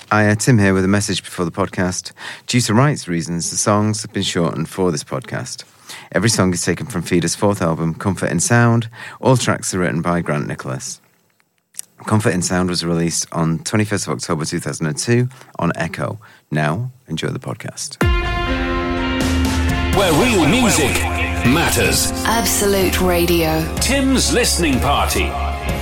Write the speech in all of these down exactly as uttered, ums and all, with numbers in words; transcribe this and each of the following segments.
Hi, uh, Tim here with a message before the podcast. Due to rights reasons, the songs have been shortened for this podcast. Every song is taken from Feeder's fourth album, Comfort in Sound. All tracks are written by Grant Nicholas. Comfort in Sound was released on twenty-first of October two thousand two on Echo. Now, enjoy the podcast. Where real music matters. Absolute Radio. Tim's Listening Party.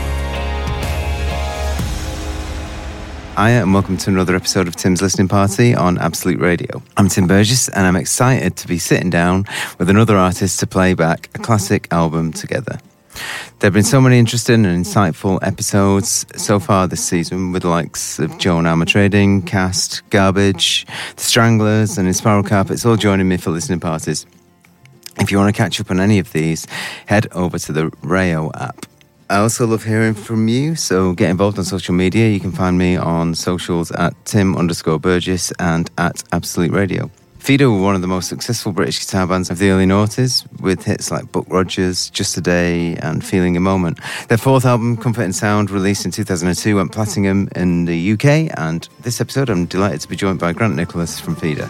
Hi, and welcome to another episode of Tim's Listening Party on Absolute Radio. I'm Tim Burgess, and I'm excited to be sitting down with another artist to play back a classic album together. There have been so many interesting and insightful episodes so far this season with the likes of Joe and Alma Trading, Cast, Garbage, The Stranglers, and Spiral Carpets all joining me for listening parties. If you want to catch up on any of these, head over to the Rayo app. I also love hearing from you, so get involved on social media. You can find me on socials at Tim underscore Burgess and at Absolute Radio. Feeder were one of the most successful British guitar bands of the early noughties, with hits like Buck Rogers, Just a Day and Feeling a Moment. Their fourth album, Comfort in Sound, released in two thousand two, went platinum in the U K, and this episode I'm delighted to be joined by Grant Nicholas from Feeder.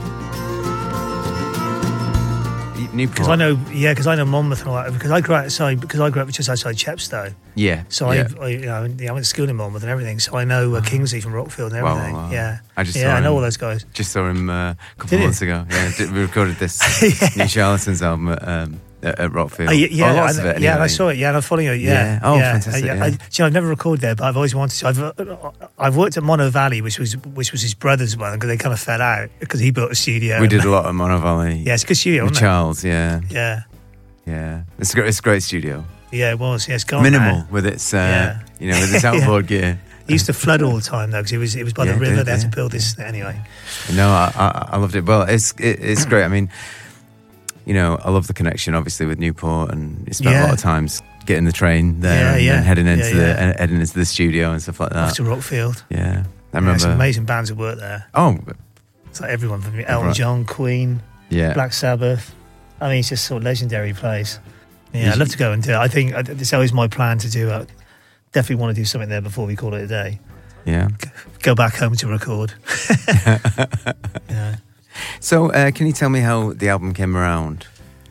Because I know, yeah, because I know Monmouth and all that. Because I grew outside, because I grew up just outside Chepstow. Yeah. So yeah. I, I, you know, I went to school in Monmouth and everything. So I know uh, Kingsley from Rockfield and everything. Wow, wow. Yeah. I just yeah, saw I know him, all those guys. Just saw him uh, a couple Did of you? months ago. Yeah, did, we recorded this yeah. New Charlatans album at, um, at, at Rockfield. Uh, yeah, yeah, oh, lots I, of it anyway. yeah, and I saw it. Yeah, and I'm following it. Yeah. Yeah. Oh, yeah. fantastic. Uh, yeah. Yeah. I, do you know, I've never recorded there, but I've always wanted to. I've uh, I've worked at Mono Valley, which was which was his brother's one, because they kind of fell out because he built a studio. We did a lot at Mono Valley. Yeah, it's a good studio, with wasn't Charles. it? Yeah. Yeah. Yeah. It's a great, it's a great studio. Yeah, it was. Yeah, it's gone Minimal now. with its, uh, Yeah. you know, with its outboard yeah. gear. It used to flood all the time though, because it was it was by Yeah, the it river. did, They had yeah. to build this anyway. No, I, I, I loved it. Well, it's it, it's great. I mean, you know, I love the connection, obviously, with Newport, and you spent a Yeah. lot of times getting the train there Yeah, and, yeah. and heading into Yeah, the yeah. and heading into the studio and stuff like Off that. to Rockfield. Yeah, I Yeah, remember. some amazing bands that work there. Oh, It's like everyone from Elton Right. John, Queen, yeah. Black Sabbath. I mean, it's just sort of legendary place. Yeah, You I'd love should- to go and do it. I think uh, it's always my plan to do it. Definitely want to do something there before we call it a day. Yeah. Go back home to record. yeah. So, uh, can you tell me how the album came around?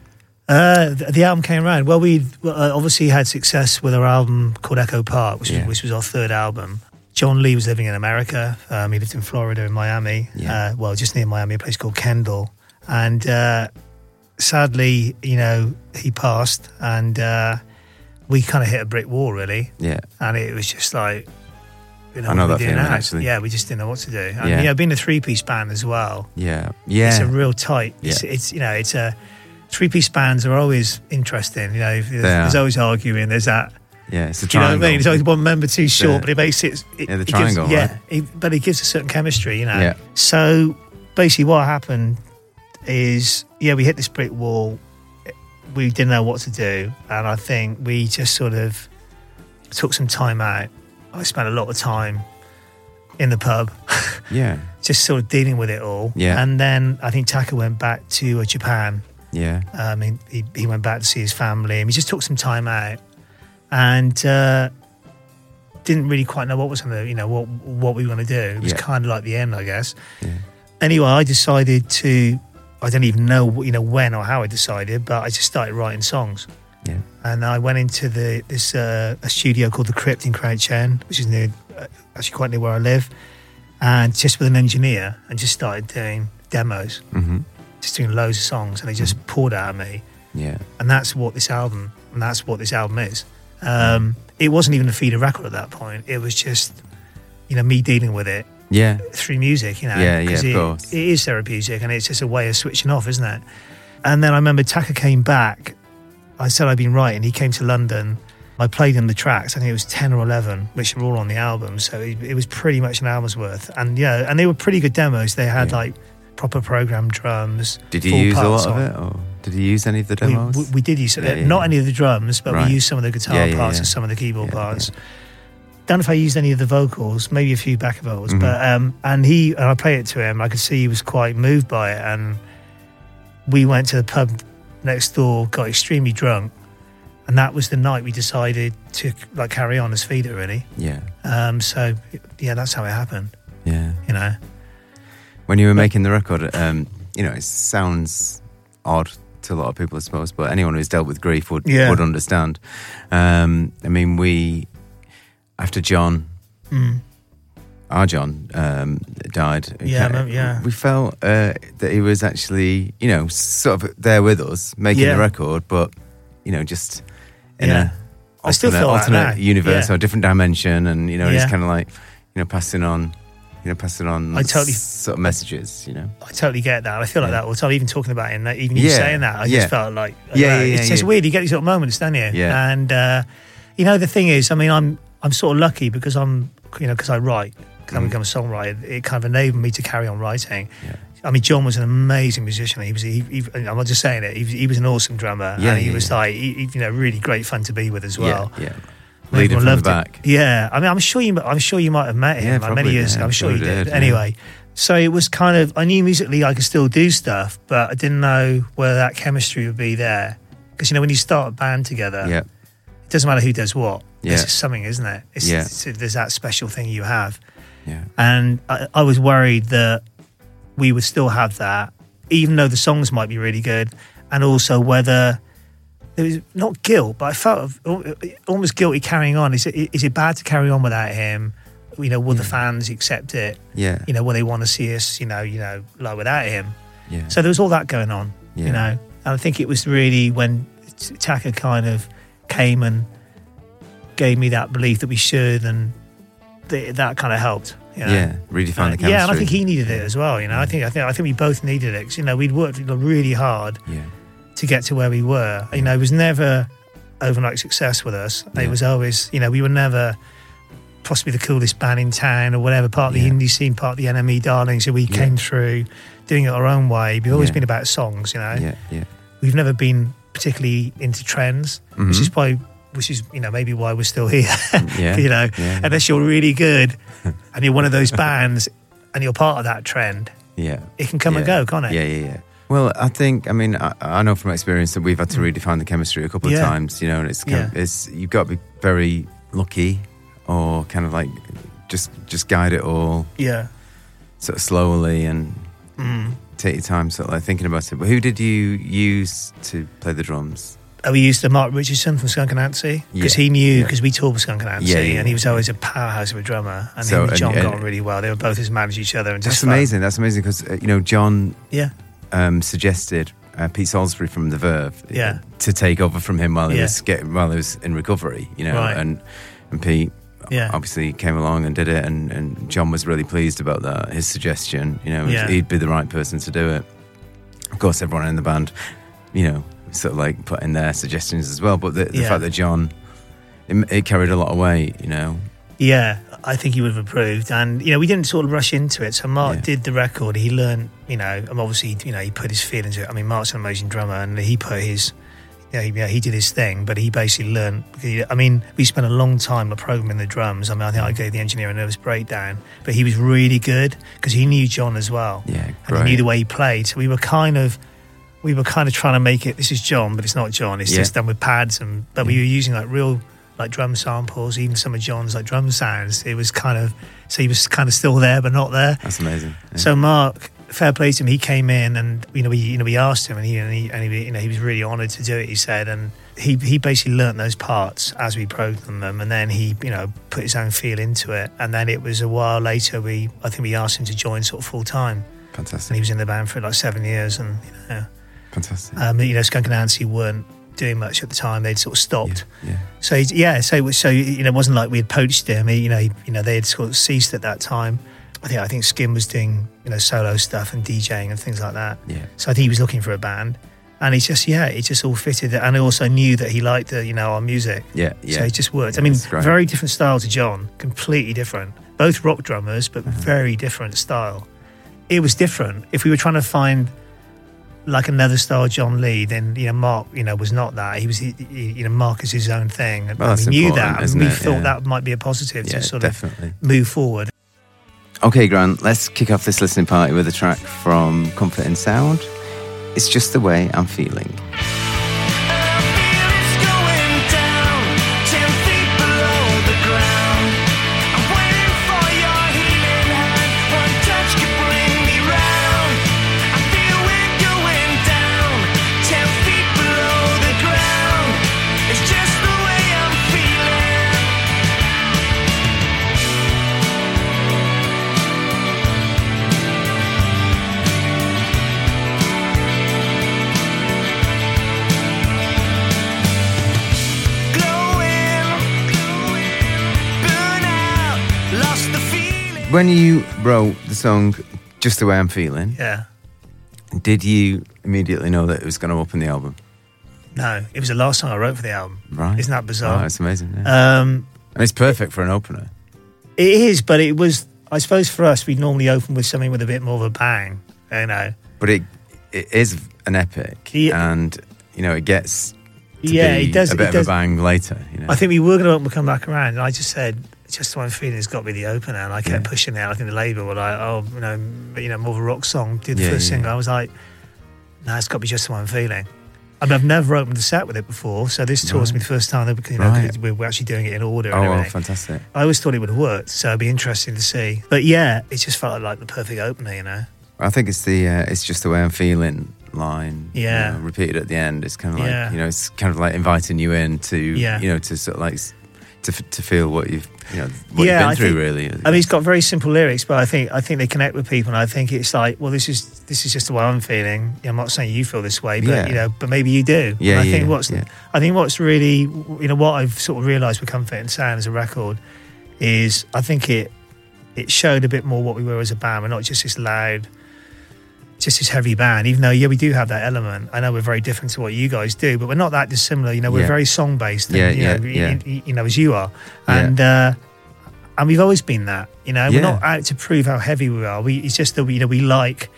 Uh, the, the album came around. Well, we uh, obviously had success with our album called Echo Park, which, Yeah. was, which was our third album. John Lee was living in America. Um, he lived in Florida, in Miami. Yeah. Uh, well, just near Miami, a place called Kendall. And uh, sadly, you know, he passed, and uh, we kind of hit a brick wall, really. Yeah. And it was just like, you know, I know what that do we do feeling, now? actually. Yeah, we just didn't know what to do. And, Yeah. you know, being a three-piece band as well, Yeah. Yeah. it's a real tight. Yeah. It's, it's you know, it's a three-piece bands are always interesting. You know, there's, They are. there's always arguing. There's that. yeah. It's a Do you know what I triangle. mean? There's always one member too short, Yeah. but it makes it. it Yeah, the it triangle, Gives, right? yeah, it, but it gives a certain chemistry. You know. Yeah. So basically, what happened is, yeah, we hit this brick wall. We didn't know what to do, and I think we just sort of took some time out. I spent a lot of time in the pub, Yeah. just sort of dealing with it all. Yeah. And then I think Taka went back to uh, Japan. Yeah. Um, he, he, he went back to see his family, and we just took some time out, and uh, didn't really quite know what was going to, you know, what what we were going to do. It was Yeah. kind of like the end, I guess. Yeah. Anyway, I decided to. I don't even know, you know, when or how I decided, but I just started writing songs. Yeah. And I went into the this uh, a studio called the Crypt in Crouch End, which is near, uh, actually quite near where I live, and just with an engineer, and just started doing demos, Mm-hmm. just doing loads of songs, and they just poured out of me. Yeah. And that's what this album, and that's what this album is. Um, it wasn't even a Feeder record at that point. It was just, you know, me dealing with it Yeah. through music, you know. Yeah, yeah, 'cause of it, course. it is therapeutic, and it's just a way of switching off, isn't it? And then I remember Taka came back. I said I'd been writing. He came to London. I played him the tracks. I think it was ten or eleven, which are all on the album. So it, it was pretty much an album's worth. And yeah, and they were pretty good demos. They had Yeah. like proper programmed drums. Did you full use a parts lot of on. it, or did you use any of the We, demos? we, we did use it. Yeah, yeah, Not yeah. any of the drums, but Right. we used some of the guitar Yeah, yeah, parts yeah. and some of the keyboard Yeah, parts. Don't know if I used any of the vocals, maybe a few backup vocals, Mhm. but um, and he and I played it to him. I could see he was quite moved by it, and we went to the pub next door, got extremely drunk, and that was the night we decided to like carry on as Feeder, really. Yeah. Um, so yeah, that's how it happened. Yeah. You know. When you were making the record, um, you know, it sounds odd to a lot of people, I suppose, but anyone who's dealt with grief would Yeah. would understand. Um, I mean, we after John, Mm. our John, um, died. Yeah, I remember, yeah. we felt uh, that he was actually, you know, sort of there with us making Yeah. the record, but you know, just in Yeah. a I still alternate, feel like alternate that. universe Yeah. or a different dimension, and you know, he's Yeah. kind of like, you know, passing on. You know, passing on I totally- s- sort of messages, you know. I totally get that. I feel like Yeah. that all the time. Even talking about it, and like, even you Yeah. saying that, I Yeah. just felt like, Yeah, uh, yeah, yeah, it's just yeah. weird. You get these little moments, don't you? Yeah. And uh, you know, the thing is, I mean, I'm I'm sort of lucky because I'm, you know, because I write, because I Mm. become a songwriter. It kind of enabled me to carry on writing. Yeah. I mean, John was an amazing musician. He was, he, he, I'm not just saying it. He, was- he was an awesome drummer, Yeah, and he yeah, was yeah. like, he, he- you know, really great fun to be with as well. Yeah, yeah. Leading Everyone from the loved it. back. Yeah, I mean, I'm sure you. I'm sure you might have met him Yeah, like many probably, years yeah, ago. I'm I'm sure sure you we did. did, yeah. Anyway, so it was kind of. I knew musically I could still do stuff, but I didn't know whether that chemistry would be there. Because you know, when you start a band together, Yeah, it doesn't matter who does what. Yeah. There's just something, isn't it? It's, Yeah. it's, there's that special thing you have, yeah, and I, I was worried that we would still have that, even though the songs might be really good, and also whether. There was not guilt, but I felt almost guilty carrying on. Is it is it bad to carry on without him? You know, will the fans accept it? yeah, You know, will they want to see us? You know, you know, like without him. yeah. So there was all that going on. Yeah. You know, and I think it was really when T- Taka kind of came and gave me that belief that we should, and th- that kind of helped. You know? yeah, redefine the Uh, chemistry. yeah, and I think he needed it as well. You know, I think I think I think we both needed it. 'Cause, you know, we'd worked really hard Yeah, to get to where we were. You know, it was never overnight success with us. Yeah. It was always, you know, we were never possibly the coolest band in town or whatever, part of the Yeah. indie scene, part of the N M E darlings. So we Yeah. came through doing it our own way. We've always Yeah. been about songs, you know. yeah, yeah. We've never been particularly into trends, which Mhm. is probably, which is, you know, maybe why we're still here. Yeah, you know, yeah. unless you're really good and you're one of those bands and you're part of that trend, Yeah. it can come and Yeah. go, can't it? Yeah, yeah, yeah. Well, I think, I mean, I, I know from experience that we've had to redefine the chemistry a couple of Mm. Yeah. times, you know, and it's kind of, Yeah. it's you've got to be very lucky or kind of like just just guide it all Yeah. sort of slowly and Mm. take your time sort of like thinking about it. But who did you use to play the drums? Uh, We used uh, Mark Richardson from Skunk Anansie because Yeah, he knew, yeah. because we toured with Skunk Anansie, Yeah, yeah, and he was yeah. always a powerhouse of a drummer, and So, him and and- John got and- on really well. They were both just managed each other, and That's just fun. amazing. That's amazing because, uh, you know, John Yeah, um, suggested uh, Pete Salisbury from The Verve Yeah. to take over from him while he Yeah. was getting while he was in recovery, you know, Right. and and Pete Yeah. obviously came along and did it, and, and John was really pleased about that. His suggestion, you know, Yeah. he'd be the right person to do it. Of course, everyone in the band, you know, sort of like put in their suggestions as well. But the, the Yeah. fact that John, it, it carried a lot of weight, you know. yeah. I think he would have approved, and you know, we didn't sort of rush into it. So Mark Yeah. did the record. He learned, you know, and obviously, you know, he put his feel into it. I mean, Mark's an amazing drummer, and he put his. Yeah, he, yeah, he did his thing, but he basically learned. I mean, we spent a long time programming the drums. I mean, I think I gave the engineer a nervous breakdown, but he was really good because he knew John as well. Yeah, and great. he knew the way he played. So we were kind of, we were kind of trying to make it. This is John, but it's not John. It's Yeah. just done with pads, and but we were using like real like drum samples, even some of John's like drum sounds. It was kind of so he was kind of still there, but not there. That's amazing. Yeah. So Mark, fair play to him. He came in, and you know, we you know we asked him, and he and he, and he you know he was really honoured to do it. He said, and he he basically learnt those parts as we programmed them, and then he you know put his own feel into it. And then it was a while later we I think we asked him to join sort of full time, and Fantastic. he was in the band for like seven years, and you know, Fantastic. um, you know Skunk Anansie weren't doing much at the time. They'd sort of stopped. yeah. So he, yeah, so it was- so you know, it wasn't like we had poached him. He, you know, he, you know, they had sort of ceased at that time. I think I think Skim was doing you know solo stuff and DJing and things like that. Yeah. So I think he was looking for a band, and he just yeah, it just all fitted. And I also knew that he liked the you know our music. Yeah. Yeah. So it just worked. I mean, That's great. very different style to John, completely different. Both rock drummers, but Uh-huh. very different style. It was different. If we were trying to find like another style John Lee, then you know Mark, you know, was not that. He was, he, he- you know, Mark is his own thing, and Well, and that's we knew important, that, isn't and we it? thought Yeah. that might be a positive Yeah, to sort definitely. of move forward. Okay, Grant, let's kick off this listening party with a track from Comfort in Sound. It's Just the Way I'm Feeling. Ten feet below the ground. I'm waiting for your healing hand. when you wrote the song Just the Way I'm Feeling, Yeah. did you immediately know that it was going to open the album? No, it was the last song I wrote for the album. Right. Isn't that bizarre? Oh, it's amazing. Yeah. Um, and it's perfect for an opener. it is, but it was, I suppose for us, we'd normally open with something with a bit more of a bang, you know. But it it is an epic, Yeah. and, you know, it gets to Yeah, be it does- a it bit of does. a bang later. You know? I think we were going to open, we'll come back around, and I just said, Just the Way I'm Feeling has got to be the opener, and I kept Yeah. pushing it. I think the label were like, oh, you know, you know, more of a rock song. Did the Yeah, first yeah. single. I was like, no, it's got to be Just the Way I'm Feeling. I mean, I've never opened a set with it before, so this tour's Right. me the first time because you know, Right. 'cause we're we're actually doing it in order. Oh, and well, everything. fantastic. I always thought it would have worked, so it'd be interesting to see. But yeah, it just felt like the perfect opener, you know. I think it's the uh, it's just the way I'm feeling line. Yeah. you know, repeated at the end. It's kind of like Yeah. you know, it's kind of like inviting you in to Yeah. you know to sort of like s- to f- to feel what you've you know what Yeah, you've been I through. think- really, I mean, it's got very simple lyrics, but I think I think they connect with people, and I think it's like, well, this is this is just the way I'm feeling. I'm not saying you feel this way, but Yeah. you know, but maybe you do. Yeah, and I yeah, think what's yeah. I think what's really you know what I've sort of realised with Comfort and Sound as a record is I think it it showed a bit more what we were as a band. We're not just this loud, just this heavy band. Even though yeah, we do have that element. I know we're very different to what you guys do, but we're not that dissimilar. You know, we're Yeah. very song based. Yeah, you yeah, know, yeah. You, you- you know, as you are, Yeah. and. uh And we've always been that, you know. We're Yeah. not out to prove how heavy we are. We, it's just that we, you know, we like.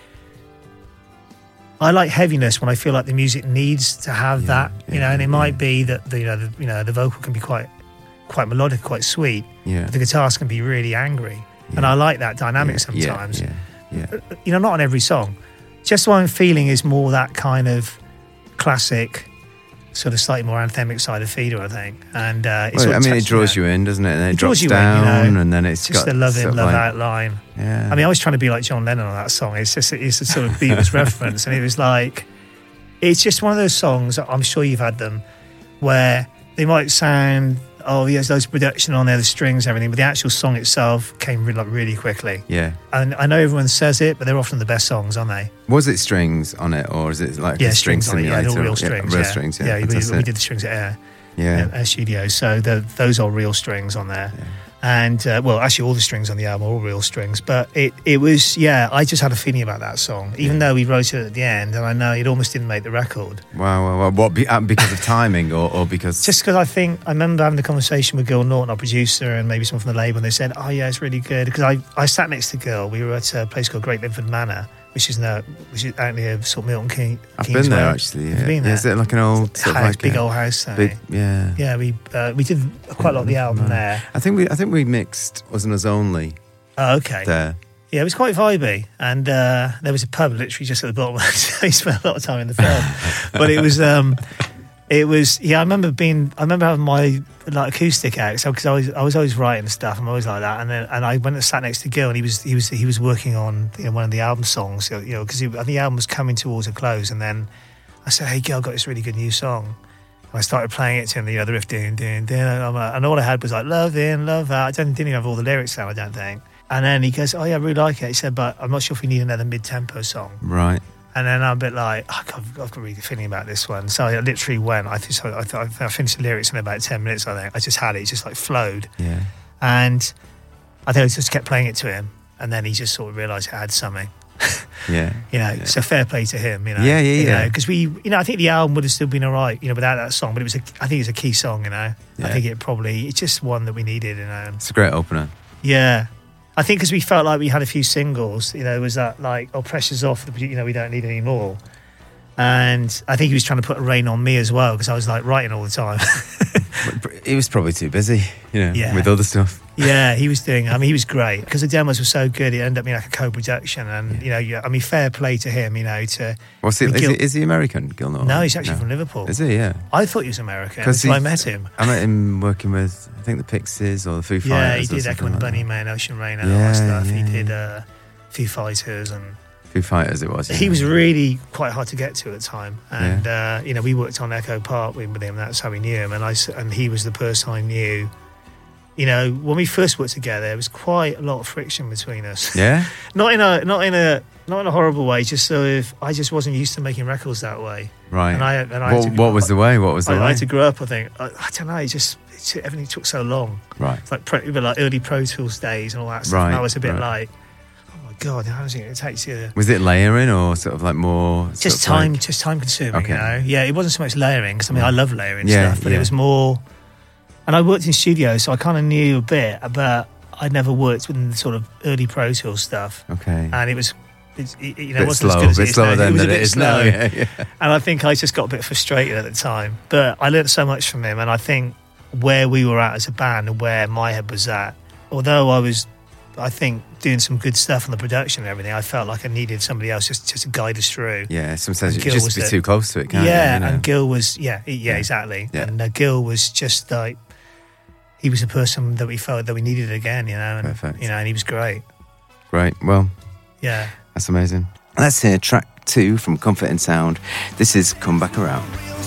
I like heaviness when I feel like the music needs to have Yeah, that, you yeah, know. And it yeah. might be that the, you know, the, you know, the vocal can be quite, quite melodic, quite sweet. Yeah. But the guitars can be really angry, and Yeah. I like that dynamic Yeah, sometimes. Yeah, yeah, yeah. You know, not on every song. Just what I'm feeling is more that kind of classic, sort of slightly more anthemic side of Feeder, I think. And uh, it's Well, sort I of mean, it touched draws on you in, doesn't it? And then it, It draws drops you in, you down, know. and then it's that. Just got the love sort in, of love like, out line. Yeah. I mean, I was trying to be like John Lennon on that song. It's just it's a sort of Beatles reference, and it was like, it's just one of those songs. I'm sure you've had them, where they might sound, oh, there's loads of production on there, the strings, and everything, but the actual song itself came really, like really quickly. yeah. And I know everyone says it, but they're often the best songs, aren't they? Was it strings on it, or is it like Yeah, a string strings on it. Yeah, simulator? they're all real strings. real yeah, strings. Yeah, yeah. we, fantastic. we did the strings at Air, Yeah, Air Studios, so the, those are real strings on there. And uh, well, actually, all the strings on the album are all real strings. But it, it was, yeah, I just had a feeling about that song, even though we wrote it at the end, and I know it almost didn't make the record. Wow, wow, wow. What, be, uh, because of timing, or, or because Just because I think I remember having a conversation with Gil Norton, our producer, and maybe someone from the label, and they said, "Oh yeah, it's really good." Because I, I sat next to Gil. We were at a place called Great Linford Manor, which is now which is out near sort of Milton Keynes. I've been there Way. actually. Yeah. Have you been there? Is it like an old sort of House, like big a old house thing. big? Yeah. Yeah, we uh, we did quite a lot of the album Right. there. I think we I think we mixed Wasn't Us Only Oh, okay. there. Yeah, it was quite vibey, and uh, there was a pub literally just at the bottom. So we spent a lot of time in the film, but it was, um, it was. Yeah, I remember being. I remember having my like acoustic out, so because I was, I was always writing stuff. I'm always like that, and then and I went and sat next to Gil, and he was, he was, he was working on you know, one of the album songs, you know, because I think the album was coming towards a close, and then I said, "Hey, Gil, I've got this really good new song." And I started playing it to him, you know, the riff, doing, doing, doing, and, I'm like, and all I had was like, love in, love out. I didn't, didn't even have all the lyrics down, I don't think. And then he goes, oh yeah, I really like it. He said, but I'm not sure if we need another mid-tempo song. Right. And then I'm a bit like, oh, I've, I've got a really good feeling about this one. So I literally went, I, think, so I, th- I finished the lyrics in about ten minutes, I think. I just had it, it just like flowed. Yeah. And I think I just kept playing it to him. And then he just sort of realised it had something. Yeah. You know, Yeah. so fair play to him, you know. Yeah, yeah, you yeah. Because we, you know, I think the album would have still been all right, you know, without that song. But it was, a, I think it's a key song, you know. Yeah. I think it probably, it's just one that we needed, you know. It's a great opener. Yeah. I think because we felt like we had a few singles, you know, it was that like, oh, pressure's off, you know, we don't need any more. And I think he was trying to put a rein on me as well because I was like writing all the time. He was probably too busy, you know, Yeah. with other stuff. Yeah, he was doing, I mean, he was great because the demos were so good, it ended up being like a co-production. And, you know, yeah, I mean, fair play to him, you know, to. What's he, I mean, is, Gil- he, is he American, Gil Norton? No, he's actually No. from Liverpool. Is he? Yeah. I thought he was American 'Cause until I he- met him. I met him working with, I think, the Pixies or the Foo Fighters. Yeah, he or did Echo something and the like Bunny that. Man, Ocean Rain, and all Yeah, that stuff. He yeah, did yeah. uh, Foo Fighters and. Foo Fighters, it was. He yeah. was really quite hard to get to at the time, and uh, you know we worked on Echo Park with with him. That's how we knew him, and I s- and he was the person I knew you know, when we first worked together, there was quite a lot of friction between us. Yeah? not in a not in a not in a horrible way. Just sort of, I just wasn't used to making records that way. Right. And I and I what, had to, what was the way? What was the I, way? I had to grow up. I think I, I don't know. It just it, everything took so long. Right. It's like pre, like early Pro Tools days and all that stuff. Right, And I was a bit right. like, oh my god, how is it? It takes you. Was it layering or sort of like more? sort Just of time, like- just time consuming. Okay. You know, yeah. It wasn't so much layering because I mean I love layering Yeah, stuff, but yeah. it was more. And I worked in studios, so I kind of knew a bit, but I'd never worked with the sort of early Pro Tools stuff, Okay. and it was. It's, it, you know, bit it slow, wasn't as good as bit it is slower now. than It was a that bit it is now. slow. Yeah, yeah. And I think I just got a bit frustrated at the time. But I learned so much from him. And I think where we were at as a band and where my head was at, although I was, I think, doing some good stuff on the production and everything, I felt like I needed somebody else just, just to guide us through. Yeah, sometimes you Gil just was be the- too close to it, can't yeah, you? you know? and Gil was, yeah, yeah, Yeah. exactly. Yeah. And uh, Gil was just like, he was the person that we felt that we needed again, you know, and, Perfect. you know, and he was great. Great. Well, Yeah. that's amazing. Let's hear track two from Comfort and Sound. This is Come Back Around.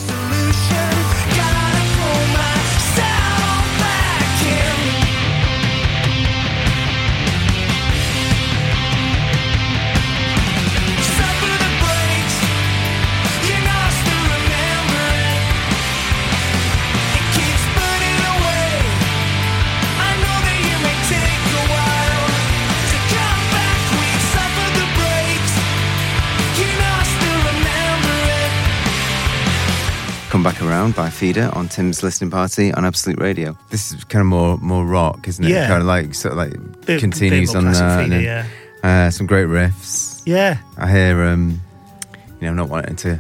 Come Back Around by Feeder on Tim's Listening Party on Absolute Radio. This is kind of more more rock, isn't it? Yeah. Kind of like sort of like Bit- continues bit more on classic that. Feeder, and yeah. then, uh, some great riffs. Yeah. I hear, um, you know, I'm not wanting to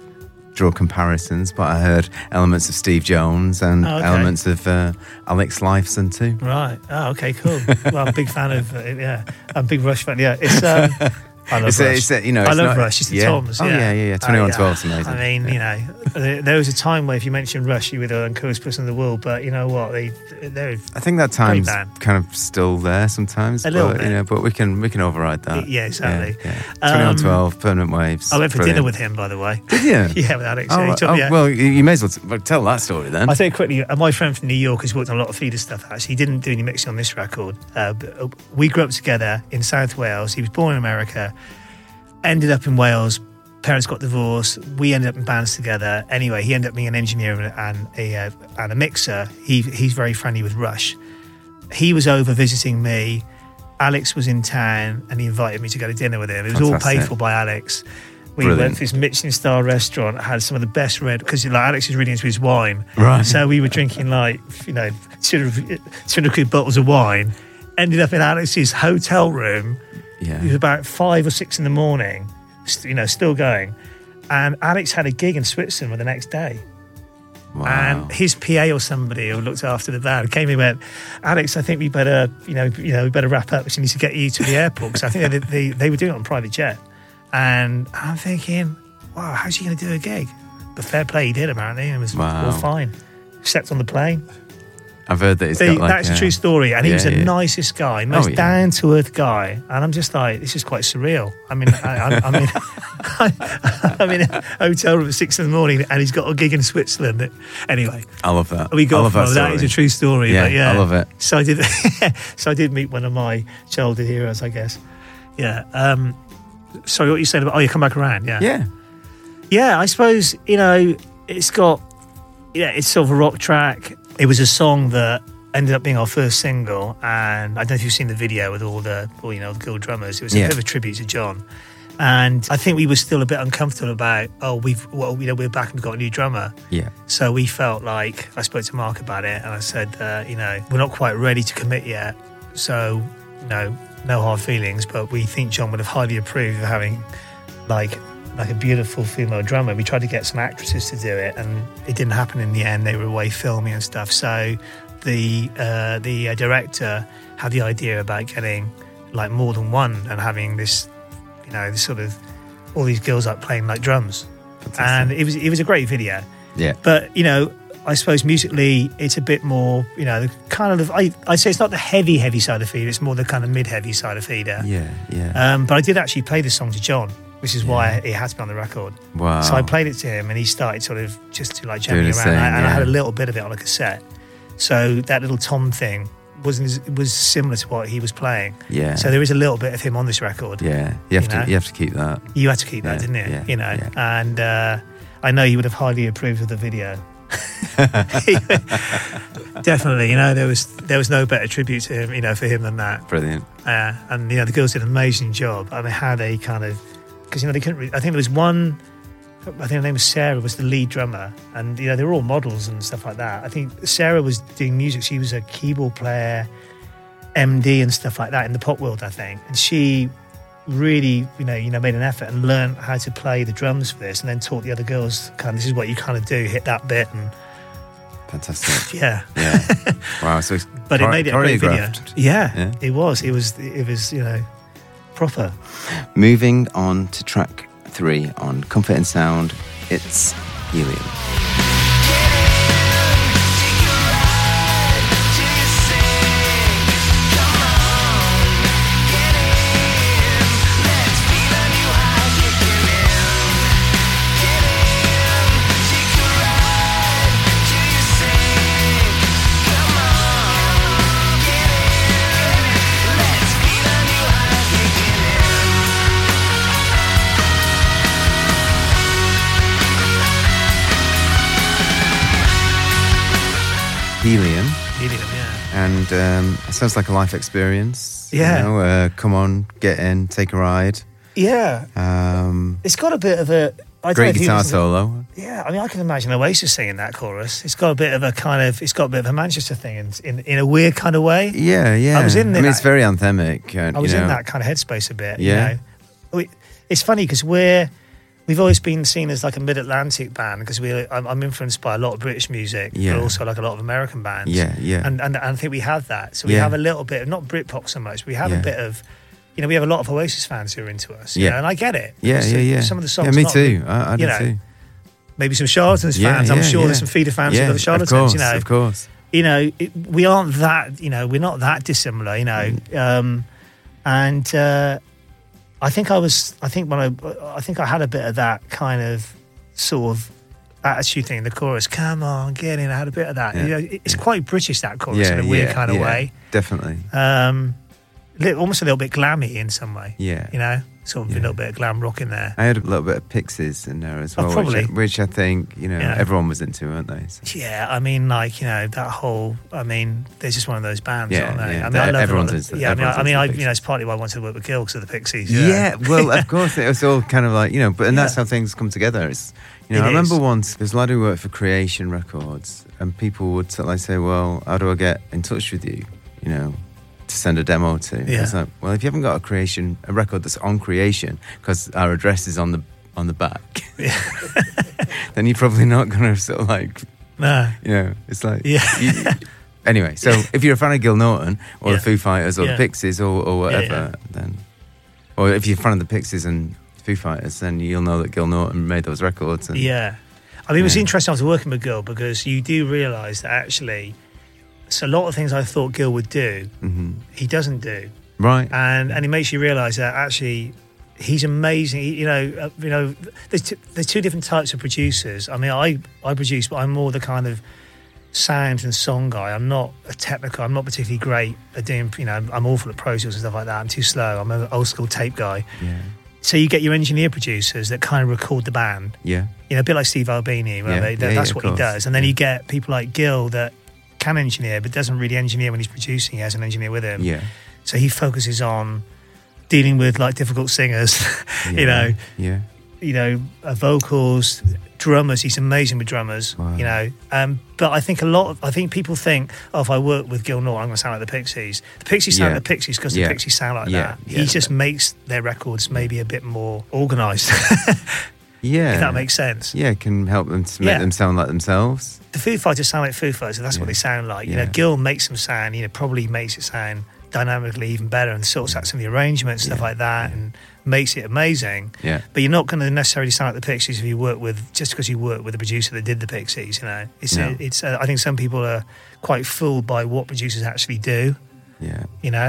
draw comparisons, but I heard elements of Steve Jones and Oh, okay. elements of uh, Alex Lifeson too. Right. Oh, okay, cool. Well, I'm a big fan of, uh, yeah, I'm a big Rush fan. Yeah, it's, um, I love It's a- Rush. it's a- you know, I it's love not- Rush. It's the yeah. Toms. Oh, yeah, yeah, yeah. twenty-one twelve is yeah. amazing. I mean, Yeah. you know, there, there was a time where if you mentioned Rush, you were the uncoolest person in the world. But you know what? They, they're I think that time's band. kind of still there sometimes. A little but, bit. You know, but we can we can override that. Yeah, exactly. Yeah, yeah. twenty-one twelve, Permanent Waves. I went for Brilliant. dinner with him, by the way. Did you? Yeah, with Alex. Oh, yeah, he right. took Oh, me out. well, you you may as well t- well, tell that story then. I'll tell you quickly, uh, my friend from New York has worked on a lot of Feeder stuff, actually. He didn't do any mixing on this record. Uh, but, uh, we grew up together in South Wales. He was born in America, ended up in Wales. Parents got divorced. We ended up in bands together. Anyway, he ended up being an engineer and, and, a, uh, and a mixer. He, he's very friendly with Rush. He was over visiting me. Alex was in town and he invited me to go to dinner with him. It was all Fantastic. paid for by Alex. We Brilliant. went to this Michelin star restaurant, had some of the best red, because like, Alex is really into his wine. Right. So we were drinking like, you know, two hundred quid bottles of wine. Ended up in Alex's hotel room. yeah. It was about five or six in the morning, st- you know, still going. And Alex had a gig in Switzerland the next day. Wow. And his P A or somebody who looked after the band came in and went, Alex, I think we better, you know, you know, we better wrap up. We need to get you to the airport, because I think they, they, they were doing it on private jet. And I'm thinking, wow, how's he going to do a gig? But fair play, he did apparently, and it was Wow. all fine. Slept on the plane. I've heard that he's The- got like that's a true story, and he yeah, was the yeah. nicest guy, most yeah. down to earth guy. And I'm just like, this is quite surreal. I mean, I, I, I mean, I'm in a hotel room at six in the morning, and he's got a gig in Switzerland. Anyway, I love that. we I got love from that, that story. is a true story. Yeah, but yeah, I love it. So I did. So I did meet one of my childhood heroes, I guess. Yeah. Um, sorry, what you said about? Oh, you come back around. Yeah. Yeah. Yeah, I suppose, you know, it's got, yeah, it's sort of a rock track. It was a song that ended up being our first single, and I don't know if you've seen the video with all the, all, you know, the girl drummers. It was a Yeah. bit of a tribute to John. And I think we were still a bit uncomfortable about, oh, we've, well, you know, we're back and we've got a new drummer. Yeah. So we felt like, I spoke to Mark about it, and I said, uh, you know, we're not quite ready to commit yet. So, you know, no hard feelings, but we think John would have highly approved of having, like, like a beautiful female drummer. We tried to get some actresses to do it, and it didn't happen in the end. They were away filming and stuff. So the uh, the uh, director had the idea about getting like more than one and having this, you know, this sort of all these girls up playing like drums. Fantastic. And it was it was a great video. Yeah. But you know, I suppose musically it's a bit more, you know, the kind of I I say it's not the heavy heavy side of Feeder. It's more the kind of mid heavy side of Feeder. Yeah. Yeah. Um, but I did actually play this song to John, which is why it had to be on the record. Wow. So I played it to him, and he started sort of just to like Doing jamming his around, thing, and I- and I yeah. had a little bit of it on a cassette. So that little tom thing was was similar to what he was playing. Yeah. So there is a little bit of him on this record. Yeah, you have You to know? you have to keep that. You had to keep that, Yeah, didn't you? yeah, You know, yeah. and uh, I know you would have highly approved of the video. Definitely, you know, there was there was no better tribute to him, you know, for him than that. Brilliant. Uh, and you know, the girls did an amazing job. I mean, how they kind of, because you know they couldn't. Really, I think there was one. I think her name was Sarah, was the lead drummer, and you know they were all models and stuff like that. I think Sarah was doing music. She was a keyboard player, M D, and stuff like that in the pop world, I think. And she really, you know, you know, made an effort and learned how to play the drums for this, and then taught the other girls, kind of, this is what you kind of do, hit that bit, and Fantastic. yeah. Yeah. Wow. So it's But it chore- made it a great video. choreographed. Yeah, Yeah. it was. It was. It was. You know, proper. Moving on to track three on Comfort and Sound, it's Helium. Helium. Helium, yeah. And um, it sounds like a life experience. Yeah. You know, uh, come on, get in, take a ride. Yeah. Um, It's got a bit of a. I don't know great if you guitar listen to- solo. Yeah, I mean, I can imagine Oasis singing that chorus. It's got a bit of a kind of. It's got a bit of a Manchester thing in in, in a weird kind of way. Yeah, yeah. I was in I mean, that- it's very anthemic. Uh, I was you know. in that kind of headspace a bit. Yeah. You know? We- It's funny because we're. We've always been seen as like a mid-Atlantic band because we. I'm, I'm influenced by a lot of British music, Yeah. but also like a lot of American bands. Yeah, yeah. And and, and I think we have that. So we Yeah. have a little bit of not Britpop so much. We have Yeah. a bit of, you know, we have a lot of Oasis fans who are into us. you Yeah. know, and I get it. Yeah, because yeah, yeah. Some of the songs. Yeah, me not- too. I, I do you know, too. Maybe some Charlatans Yeah, fans. I'm yeah, sure yeah. there's some Feeder fans Yeah, who are the Charlatans. of course, you know, of course. you know, it, we aren't that. You know, we're not that dissimilar. You know, Mm. um, and uh, I think I was. I think when I, I think I had a bit of that kind of sort of attitude thing in the chorus. Come on, get in. I had a bit of that. Yeah. You know, it- it's quite British, that chorus, Yeah, in a weird yeah, kind of yeah, way. Definitely. Um, li- almost a little bit glammy in some way. Yeah. You know, sort of Yeah. a little bit of glam rock in there. I had a little bit of Pixies in there as Oh, well, probably. which, I, which I think, you know, Yeah. everyone was into, weren't they? So, Yeah, I mean, like, you know, that whole. I mean, they're just one of those bands, Yeah, aren't they? yeah, I mean, I they're- love everyone's them. into- Yeah, I mean, I, everyone's I mean, into I, the you know, it's partly why I wanted to work with Gil because of the Pixies. yeah. well, of course, it was all kind of like, you know, but and that's Yeah. how things come together. It's, you know, It I remember is. once, there's a lad who worked for Creation Records, and people would sort of like say, well, how do I get in touch with you, you know, to send a demo to? Yeah. It's like, well, if you haven't got a Creation, a record that's on Creation, because our address is on the on the back, then you're probably not going to sort of like, No. you know, it's like, Yeah. you- anyway, so if you're a fan of Gil Norton or Yeah. the Foo Fighters or Yeah. the Pixies or, or whatever, Yeah, then, or if you're a fan of the Pixies and Foo Fighters, then you'll know that Gil Norton made those records. And, Yeah. I mean, it was Yeah. interesting after working with Gil because you do realise that actually, so a lot of things I thought Gil would do, Mhm. he doesn't do. Right. And and it makes you realise that actually he's amazing. He, you know, uh, you know, there's two, there's two different types of producers. I mean, I I produce, but I'm more the kind of sound and song guy. I'm not a technical. I'm not particularly great at doing. You know, I'm, I'm awful at Pro Tools and stuff like that. I'm too slow. I'm an old school tape guy. Yeah. So you get your engineer producers that kind of record the band. Yeah. You know, a bit like Steve Albini, where Yeah, they, yeah, that's yeah, what of he course. does. And then Yeah. you get people like Gil that can engineer, but doesn't really engineer when he's producing. He has an engineer with him. Yeah. So he focuses on dealing with like difficult singers, Yeah. you know, Yeah. you know, uh, vocals, drummers. He's amazing with drummers, Wow. you know. Um, but I think a lot of, I think people think, oh, if I work with Gil Norton, I'm going to sound like the Pixies. The Pixies sound Yeah. like the Pixies because Yeah. the Pixies sound like Yeah. that. Yeah. He just makes their records maybe a bit more organised, Yeah. if that makes sense. Yeah, it can help them to make Yeah. them sound like themselves. The Foo Fighters sound like Foo Fighters, so that's Yeah. what they sound like. You Yeah. know, Gil makes them sound, you know, probably makes it sound dynamically even better and sorts out some of the arrangements, stuff Yeah. like that, and makes it amazing. Yeah. But you're not going to necessarily sound like the Pixies if you work with, just because you work with the producer that did the Pixies, you know. It's, No. it's. Uh, I think some people are quite fooled by what producers actually do, Yeah. you know. Yeah.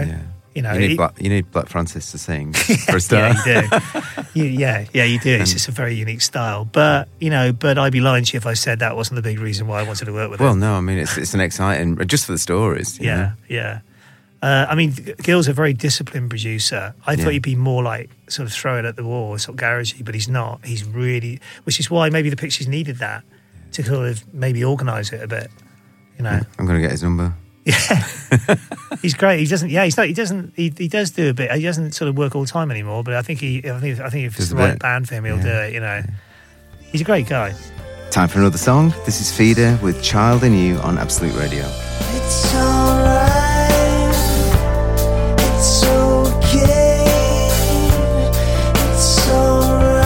You know, you need, it, Black, you need Black Francis to sing yeah, for a start. Yeah, you do. you, yeah, yeah, you do. It's just a very unique style. But, you know, but I'd be lying to you if I said that wasn't the big reason why I wanted to work with well, him. no, I mean, it's it's an exciting, just for the stories. You Yeah, know? yeah. Uh, I mean, Gil's a very disciplined producer. I Yeah. thought he'd be more like sort of throw it at the wall, sort of garagey, but he's not. He's really, which is why maybe the Pixies needed that to kind of maybe organise it a bit, you know. I'm going to get his number. Yeah, he's great. He doesn't. Yeah, he's not. He doesn't. He, he does do a bit. He doesn't sort of work all the time anymore. But I think he. I think. I think if it's Does the a right bit. band for him, he'll Yeah. do it. You know, he's a great guy. Time for another song. This is Feeder with Child in You on Absolute Radio. It's alright, it's okay, it's alright.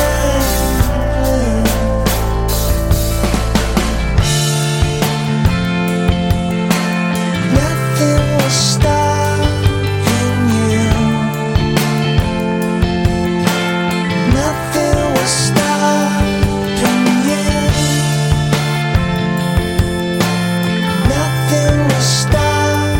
Nothing will stop you. Nothing will stop you. Nothing will stop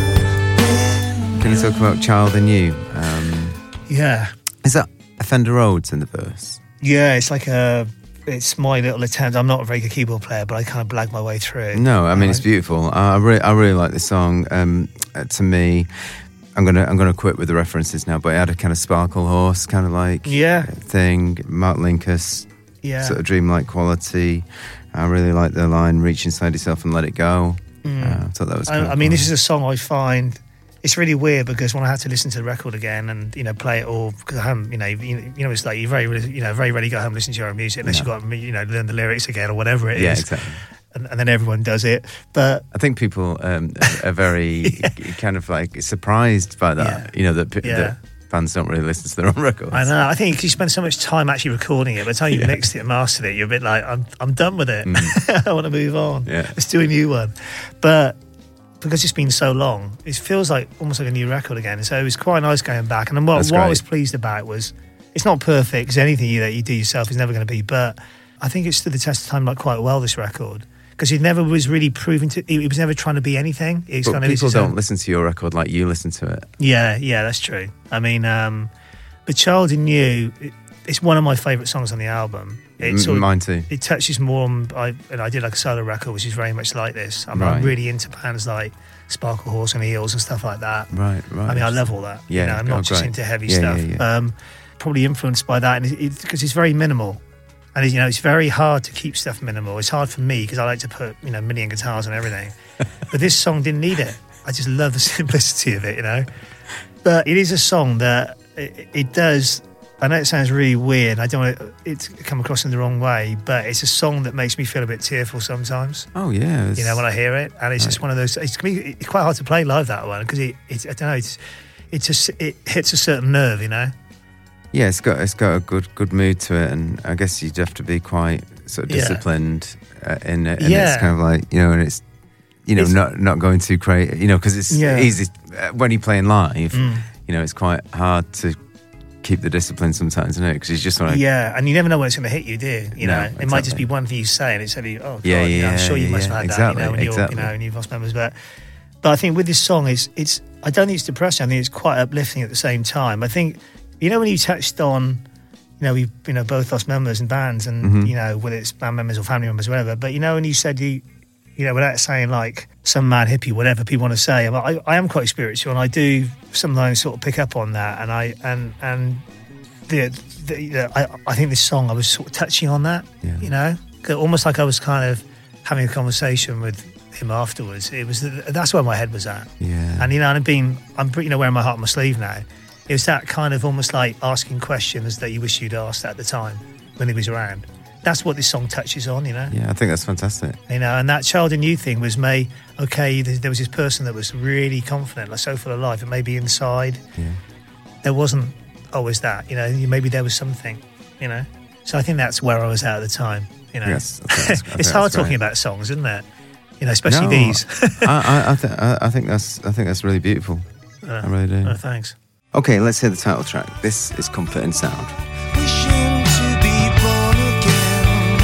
you. Can you talk about Child in You? Um, Yeah, is that Fender Rhodes in the verse? yeah. It's like a. It's my little attempt. I'm not a very good keyboard player, but I kind of blag my way through. No, I mean, it's Right? beautiful. I, I, re- I really like this song. Um, uh, to me, I'm gonna I'm gonna quit with the references now, but it had a kind of Sparkle Horse kind of like Yeah. thing. Mark Linkous, Yeah. sort of dreamlike quality. I really like the line "Reach inside yourself and let it go." Mm. Uh, I thought that was. I, Kind I of mean, cool. this is a song I find it's really weird because when I had to listen to the record again and you know play it all because I haven't, you know, you, you know, it's like you very, you know, very rarely go home and listen to your own music unless No. you've got you know learn the lyrics again or whatever it is. yeah, exactly. and, and then everyone does it. But I think people um, are very kind of like surprised by that. Yeah. You know that, p- Yeah. that fans don't really listen to their own records. I know, I think 'cause you spend so much time actually recording it. By the time you Yeah. mixed it and mastered it, you're a bit like, I'm, I'm done with it. I want to move on. Yeah. Let's do a new one. But because it's been so long, it feels like almost like a new record again. So it was quite nice going back. And what, That's what I great. was pleased about was it's not perfect because anything you, that you do yourself is never going to be. But I think it stood the test of time like quite well, this record. Because it never was really proven to, it was never trying to be anything. It's But kind of people its own- don't listen to your record like you listen to it. Yeah, yeah, that's true. I mean, um, but Child in You, it, it's one of my favourite songs on the album. It sort M- of- Mine too. It touches more on, I, and I did like a solo record, which is very much like this. I'm, I'm Right. really into bands like Sparkle Horse and Eels and stuff like that. Right, right. I mean, I love all that. Yeah, you know, I'm oh, not just great. into heavy Yeah, stuff. yeah, yeah. Um, probably influenced by that, and because it, because it's very minimal. And you know, it's very hard to keep stuff minimal. It's hard for me because I like to put you know million guitars and everything. But this song didn't need it. I just love the simplicity of it, you know. But it is a song that it, it does. I know it sounds really weird. I don't want it to come across in the wrong way, but it's a song that makes me feel a bit tearful sometimes. Oh yeah. it's- You know, when I hear it, and it's Right. just one of those. It's, it's quite hard to play live, that one, because it, it's I don't know. It's it just it hits a certain nerve, you know. Yeah, it's got it's got a good good mood to it, and I guess you'd have to be quite sort of Yeah. disciplined uh, in it. And Yeah. it's kind of like you know, and it's you know It's- not not going too crazy, you know, because it's Yeah. easy uh, when you're playing live. Mm. You know, it's quite hard to keep the discipline sometimes, isn't it? Because you just want to. Yeah, and you never know when it's going to hit you, do you? You No, know, it might just exactly. be one thing you say, and it's only, oh, God, Yeah, you know, I'm yeah, sure you yeah, must yeah, have had exactly, that, you know, when you're, exactly. you know, when you've lost members. But, but I think with this song, it's, it's, I don't think it's depressing. I think it's quite uplifting at the same time. I think, you know, when you touched on, you know, we've, you know, both lost members in bands, and Mhm. you know, whether it's band members or family members, whatever. But you know, when you said you, you know, without saying like some mad hippie, whatever people want to say, I, I am quite spiritual, and I do sometimes sort of pick up on that, and I and and the, the, the I, I think this song I was sort of touching on that, Yeah. you know, almost like I was kind of having a conversation with him afterwards. It was that's where my head was at, Yeah. and you know, and I've been I'm you know wearing my heart on my sleeve now. It was that kind of almost like asking questions that you wish you'd asked at the time when he was around. That's what this song touches on, you know. Yeah, I think that's fantastic. You know, and that Child in You thing was May. Okay, there, there was this person that was really confident, like so full of life, and maybe inside Yeah. there wasn't always that. You know, maybe there was something. You know, so I think that's where I was at at the time. You know, Yes, I think that's- I think it's hard that's talking great. about songs, isn't it? You know, especially No, these. I, I, I, th- I I think that's I think that's really beautiful. Uh, I really do. oh, thanks. Okay, let's hear the title track. This is Comfort in Sound. Wishing to be born again,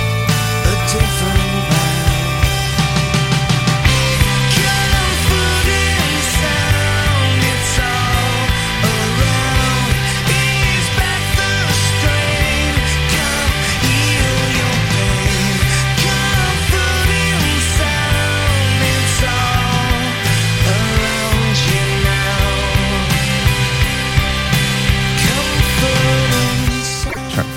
a different man. Comfort in sound, it's all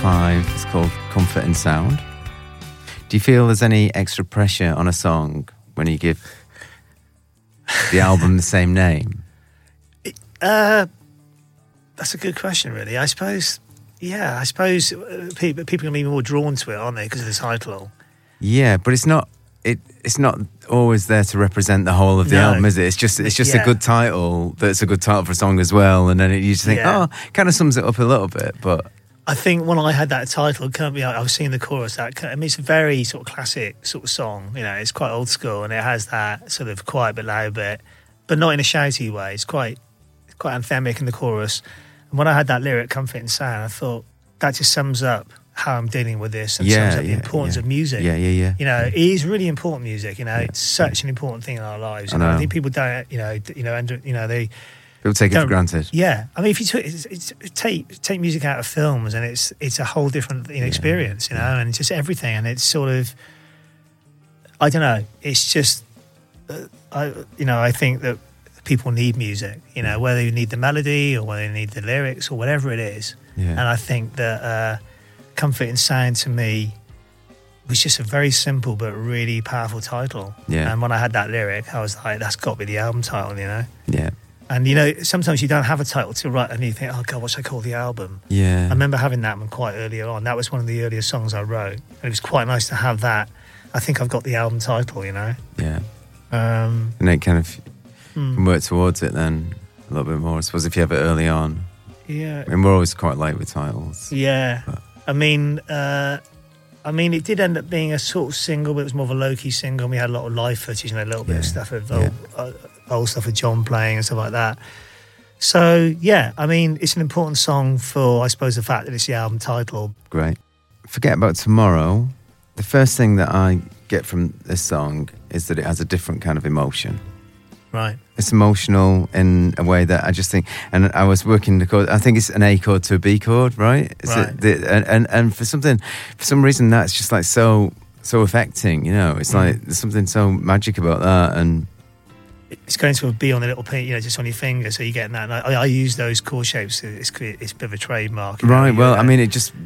five is called Comfort and Sound. Do you feel there's any extra pressure on a song when you give the album the same name? Uh, that's a good question, really. I suppose, yeah, I suppose uh, people, people can be more drawn to it, aren't they, because of the title? Yeah, but it's not. It it's not always there to represent the whole of the No. album, is it? It's just it's just Yeah. a good title that's a good title for a song as well, and then it, you just think, Yeah. oh, kind of sums it up a little bit. But I think when I had that title, it can't be, I was singing the chorus. That I mean, it's a very sort of classic sort of song. You know, it's quite old school, and it has that sort of quiet but loud bit, but not in a shouty way. It's quite it's quite anthemic in the chorus. And when I had that lyric, "Comfort and Sound," I thought that just sums up how I'm dealing with this and yeah, sums up yeah, the importance yeah. of music. Yeah, yeah, yeah. You know, it is really important music. You know, Yeah. it's such an important thing in our lives. I You know, I know. think people don't. You know, d- you know, and you know they. People take it for Don't- granted. Yeah, I mean, if you took, it's, it's, take take music out of films, and it's it's a whole different you know, Yeah. experience, you know, and just everything, and it's sort of, I don't know, it's just, uh, I you know, I think that people need music, you know, whether you need the melody or whether you need the lyrics or whatever it is, Yeah. and I think that uh, Comfort and Sound to me was just a very simple but really powerful title. Yeah. And when I had that lyric, I was like, that's got to be the album title, you know. Yeah, And, you know, sometimes you don't have a title to write and you think, oh, God, what should I call the album? yeah. I remember having that one quite earlier on. That was one of the earlier songs I wrote. And it was quite nice to have that. I think I've got the album title, you know? yeah. Um, And it kind of hmm, can work towards it then a little bit more. I suppose if you have it early on. yeah. And we're always quite late with titles. Yeah. But- I mean, uh, I mean, it did end up being a sort of single, but it was more of a low-key single. And we had a lot of live footage and a little bit Yeah. of stuff of Yeah. old, uh, old stuff with John playing and stuff like that. So, yeah, I mean, it's an important song for, I suppose, the fact that it's the album title. Great. Forget About Tomorrow. The first thing that I get from this song is that it has a different kind of emotion. Right. It's emotional in a way that I just think, and I was working the chord, I think it's an A chord to a B chord, right? Is Right. it the, and, and, and for something, for some reason that's just like so, so affecting, you know, it's Mm. like there's something so magic about that. And It's going to be on the little pin, you know, just on your finger, so you're getting that. And I, I use those chord shapes. It's it's a bit of a trademark. you know, right, you well, know. I mean, it just,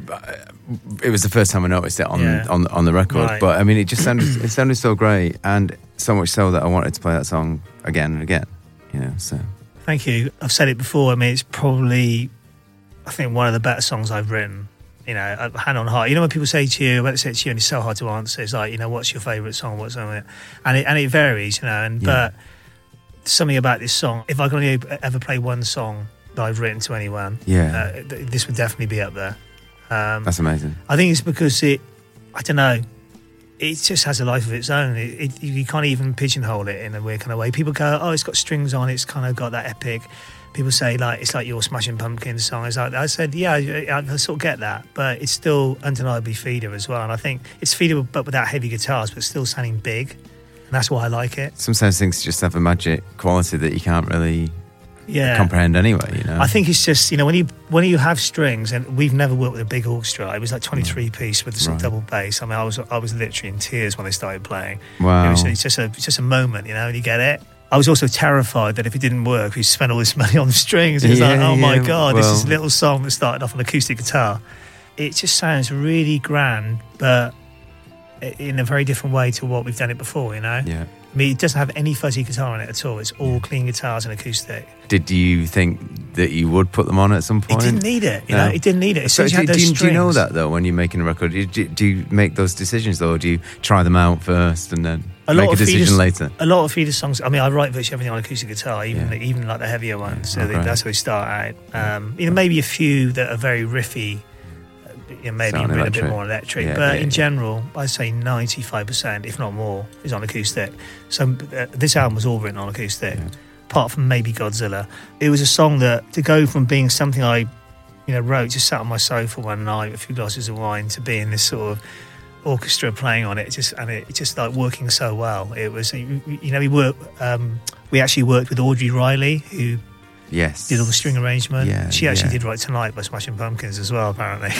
it was the first time I noticed it on, Yeah. on, on the record, Right. but I mean, it just sounded, it sounded so great, and so much so that I wanted to play that song again and again, you know, so. Thank you. I've said it before. I mean, it's probably, I think, one of the better songs I've written. You know, uh, hand on heart. You know, when people say to you, when they say it to you, and it's so hard to answer, it's like, you know, what's your favourite song? What's on it? And it and it varies, you know. And Yeah. but something about this song. If I could only ever play one song that I've written to anyone, Yeah. uh, th- this would definitely be up there. Um, That's amazing. I think it's because it, I don't know, it just has a life of its own. It, it, you can't even pigeonhole it in a weird kind of way. People go, oh, it's got strings on, it's kind of got that epic. People say, like, it's like your Smashing Pumpkins song. It's like, I said, yeah, I, I sort of get that, but it's still undeniably Feeder as well. And I think it's Feeder, but without heavy guitars, but still sounding big. And that's why I like it. Sometimes things just have a magic quality that you can't really Yeah. comprehend anyway, you know. I think it's just, you know, when you when you have strings, and we've never worked with a big orchestra. It was like twenty-three piece with some Right. double bass. I mean, I was I was literally in tears when they started playing. Wow. It was, it's just a it's just a moment, you know, and you get it. I was also terrified that if it didn't work, we spent all this money on the strings. It was like, Yeah, oh my yeah, god, this is a well- little song that started off on acoustic guitar. It just sounds really grand, but in a very different way to what we've done it before, you know. Yeah. I mean, it doesn't have any fuzzy guitar on it at all. It's all clean guitars and acoustic. Did you think that you would put them on at some It point? didn't need it, you No. know. It didn't need it. As So soon as you do, had those do, you, do you know strings- that though when you're making a record? Do you, do, do you make those decisions though, or do you try them out first and then A make lot a of decision Feeder's- later? A lot of Feeder songs. I mean, I write virtually everything on acoustic guitar, even Yeah. even like the heavier ones. So Oh, that- great. that's how we start out. Um, you know, maybe a few that are very riffy. uh, You know, maybe Sound a bit electric. more electric, Yeah, but yeah, in yeah. general, I'd say ninety-five percent, if not more, is on acoustic. So uh, this album was all written on acoustic, Yeah. apart from maybe Godzilla. It was a song that to go from being something I, you know, wrote, just sat on my sofa one night with a few glasses of wine, to being this sort of orchestra playing on it, just and it just like working so well. It was, you you know, we worked. Um, we actually worked with Audrey Riley, who Yes. did all the string arrangement. Yeah, she actually yeah. did Right Tonight by Smashing Pumpkins as well, apparently.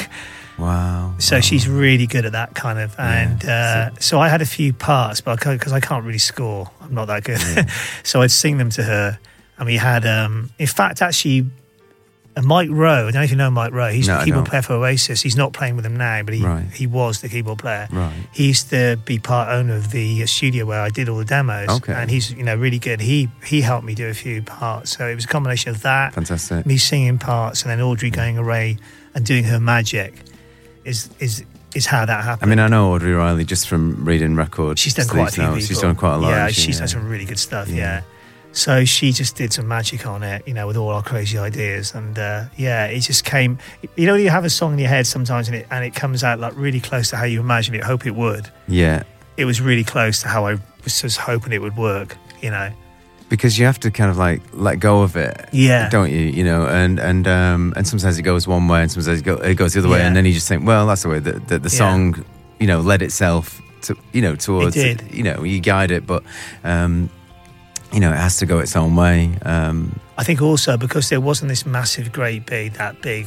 Wow. So wow. she's really good at that kind of. And Yeah, uh, so I had a few parts, but because I can't really score, I'm not that good. Yeah. So I'd sing them to her, and we had. Um, in fact, actually, And Mike Rowe, I don't know if you know Mike Rowe, he's No, the I keyboard don't. player for Oasis. He's not playing with them now, but he, Right. he was the keyboard player. Right. He used to be part owner of the studio where I did all the demos. Okay. And he's, you know, really good. He he helped me do a few parts. So it was a combination of that, Fantastic. me singing parts, and then Audrey going away and doing her magic is is is how that I happened. mean, I know Audrey Riley just from reading records. She's done quite a few Notes. people. She's done quite a lot. Yeah, hasn't she? she's yeah. done some really good stuff, Yeah. yeah. So she just did some magic on it, you know, with all our crazy ideas. And uh, yeah, it just came, you know, you have a song in your head sometimes and it, and it comes out like really close to how you imagine it, hope it would. Yeah. It was really close to how I was just hoping it would work, you know. Because you have to kind of like let go of it, Yeah. don't you? You know, and and um, and sometimes it goes one way, and sometimes it, go, it goes the other way, Yeah. and then you just think, well, that's the way that the, the Yeah. song, you know, led itself to, you know, towards, It did. you know, you guide it, but um, you know, it has to go its own way. Um, I think also because there wasn't this massive, great, big, that big,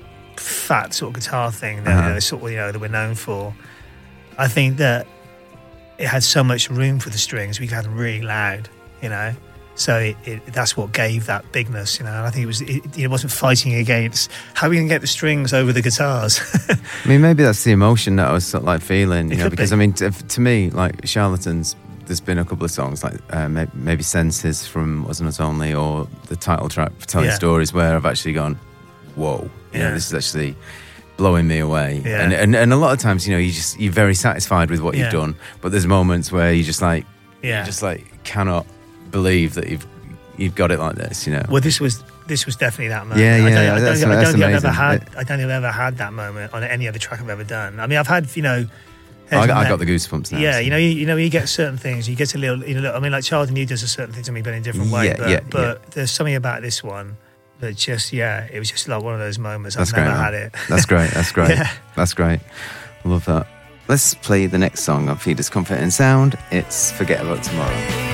fat sort of guitar thing that, Uh-huh. you know, sort of, you know, that we're known for. I think that it had so much room for the strings. We had them really loud, you know. So it, it, that's what gave that bigness, you know. And I think it was it, it wasn't fighting against how are we going to get the strings over the guitars. I mean, maybe that's the emotion that I was sort of like feeling, you It know, could because be. I mean, to, to me, like Charlatans, there's been a couple of songs like uh, maybe, maybe Senses from Was Not Only or the title track for Telling Yeah. Stories, where I've actually gone, whoa, you know, Yeah. this is actually blowing me away. Yeah. And, and and a lot of times, you know, you just you're very satisfied with what Yeah. you've done, but there's moments where you just like Yeah. you just like cannot believe that you've you've got it like this, you know. Well, this was this was definitely that moment. Yeah, I yeah, don't, yeah, I don't, that's- think- I that's don't think I've ever amazing. had. It- I don't think I've ever had that moment on any other track I've ever done. I mean, I've had, you know. I, heads I on got that- the goosebumps now. Yeah, so. you know, you, you know, you get certain things. You get a little, you know. I mean, like Child and You does a certain thing to me, but in a different way. Yeah, but yeah, but there's something about this one that just, yeah, it was just like one of those moments. That's I've great. never man. had it. That's great. That's great. Yeah. That's great. I love that. Let's play the next song on Feed Us Comfort and Sound. It's Forget About Tomorrow.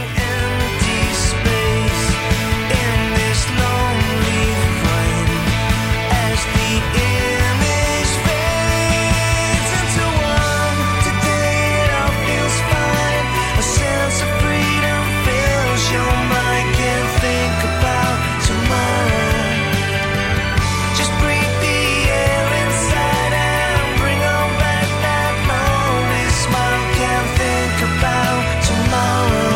Empty space in this lonely frame as the image fades into one. Today it all feels fine. A sense of freedom fills your mind. Can't think about tomorrow. Just breathe the air inside and bring on back that lonely smile. Can't think about tomorrow.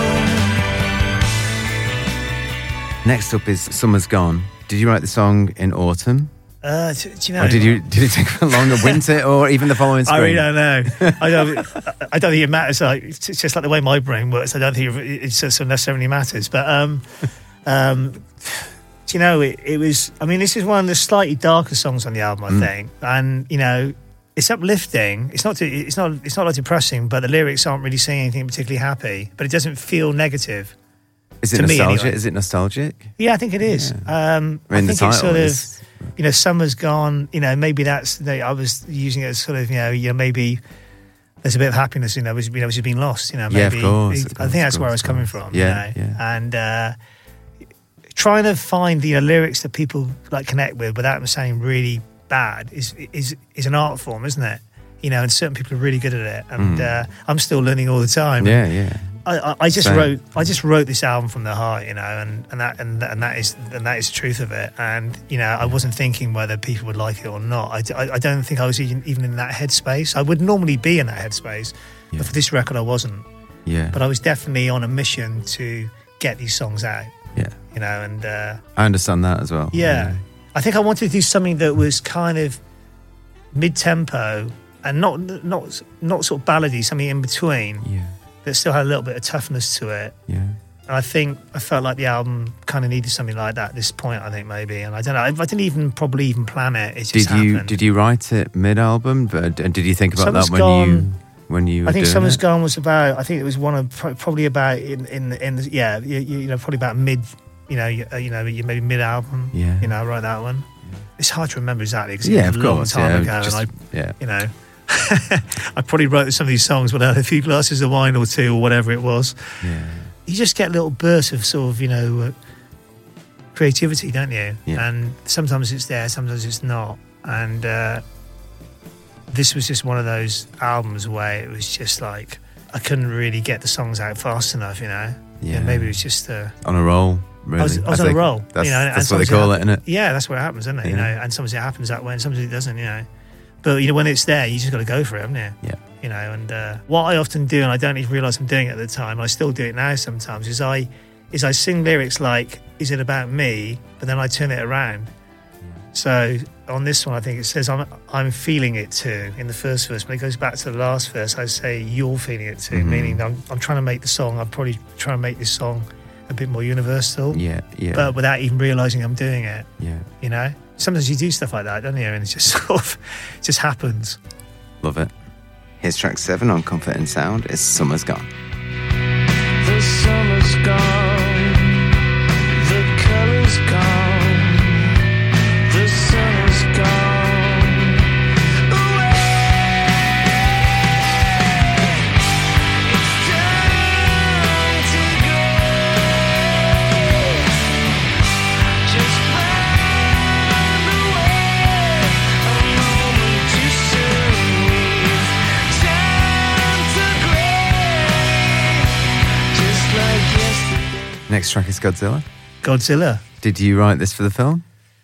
Next up is Summer's Gone. Did you write the song in autumn? Uh, do, do you know? Or did you did it take long a winter or even the following spring? I really don't know. I don't. I don't think it matters. Like it's it's just like the way my brain works. I don't think it, it just necessarily matters. But um, um, do you know? It, it was. I mean, this is one of the slightly darker songs on the album, I Mm. think. And you know, it's uplifting. It's not. Too, it's not. It's not like depressing. But the lyrics aren't really saying anything particularly happy. But it doesn't feel negative. Is it to me, nostalgic? anyway. Is it nostalgic? Yeah, I think it is. Um, I mean, the think title it's sort is. of, you know, summer's gone. You know, maybe that's. I was using it as sort of, you know, you know, maybe there's a bit of happiness, you know, which, you know, which has been lost. You know, maybe. Yeah, of course, of I course, think that's of where I course, was coming of from. course. Yeah, you know? yeah. And uh, trying to find you know lyrics that people like connect with without them sounding really bad is is is an art form, isn't it? You know, and certain people are really good at it, and uh, I'm still learning all the time. Mm. Yeah, yeah. I, I, I just Same. wrote I just wrote this album from the heart, you know, and, and that and, and that is and that is the truth of it. And you know, I wasn't thinking whether people would like it or not. I, I, I don't think I was even, even in that headspace. I would normally be in that headspace, Yeah. but for this record, I wasn't. Yeah. But I was definitely on a mission to get these songs out, yeah. you know, and uh, I understand that as well. yeah, I think I wanted to do something that was kind of mid-tempo and not not not sort of ballady, something in between Yeah. that still had a little bit of toughness to it. Yeah. And I think I felt like the album kind of needed something like that at this point, I think, maybe. And I don't know, I, I didn't even probably even plan it. It just Did you happened. did you write it mid album? And did you think about Summer's that when Gone- you when you were I think doing Summer's it? Gone was about, I think it was one of, pro- probably about, in, in, in the, yeah, you, you know, probably about mid, you know, you, uh, you know, maybe mid album. Yeah. You know, I wrote that one. It's hard to remember exactly because Yeah, it was of a long course. time Yeah. ago. Just, and I, yeah. you know, I probably wrote some of these songs when I had a few glasses of wine or two or whatever it was. Yeah. You just get little bursts of sort of, you know, uh, creativity, don't you? Yeah. And sometimes it's there, sometimes it's not. And uh, this was just one of those albums where it was just like, I couldn't really get the songs out fast enough, you know? Yeah. Maybe it was just, uh, On a roll. Really? I was, I was I on a think roll. That's, you know, and that's what they sometimes call it, happens- isn't it? Yeah, that's what happens, isn't it? You know, Yeah. and sometimes it happens that way, and sometimes it doesn't. You know, but you know when it's there, you just got to go for it, haven't you? Yeah. You know, and uh, what I often do, and I don't even realise I'm doing it at the time, I still do it now sometimes, is I is I sing lyrics like, "Is it about me?" But then I turn it around. So on this one, I think it says, "I'm I'm feeling it too" in the first verse. When it goes back to the last verse, I say, "You're feeling it too," Mhm. meaning I'm I'm trying to make the song. I'm probably trying to make this song a bit more universal, Yeah, yeah, but without even realising I'm doing it. yeah. You know, sometimes you do stuff like that, don't you? And it just sort of it just happens. Love it. Here's track seven on Comfort and Sound. It's Summer's Gone. The summer's gone, the color's gone, the sun is gone away. It's time to go. Just find a way, a moment to soothe. Time to gray, just like yesterday. Next track is Godzilla. Godzilla. Did you write this for the film?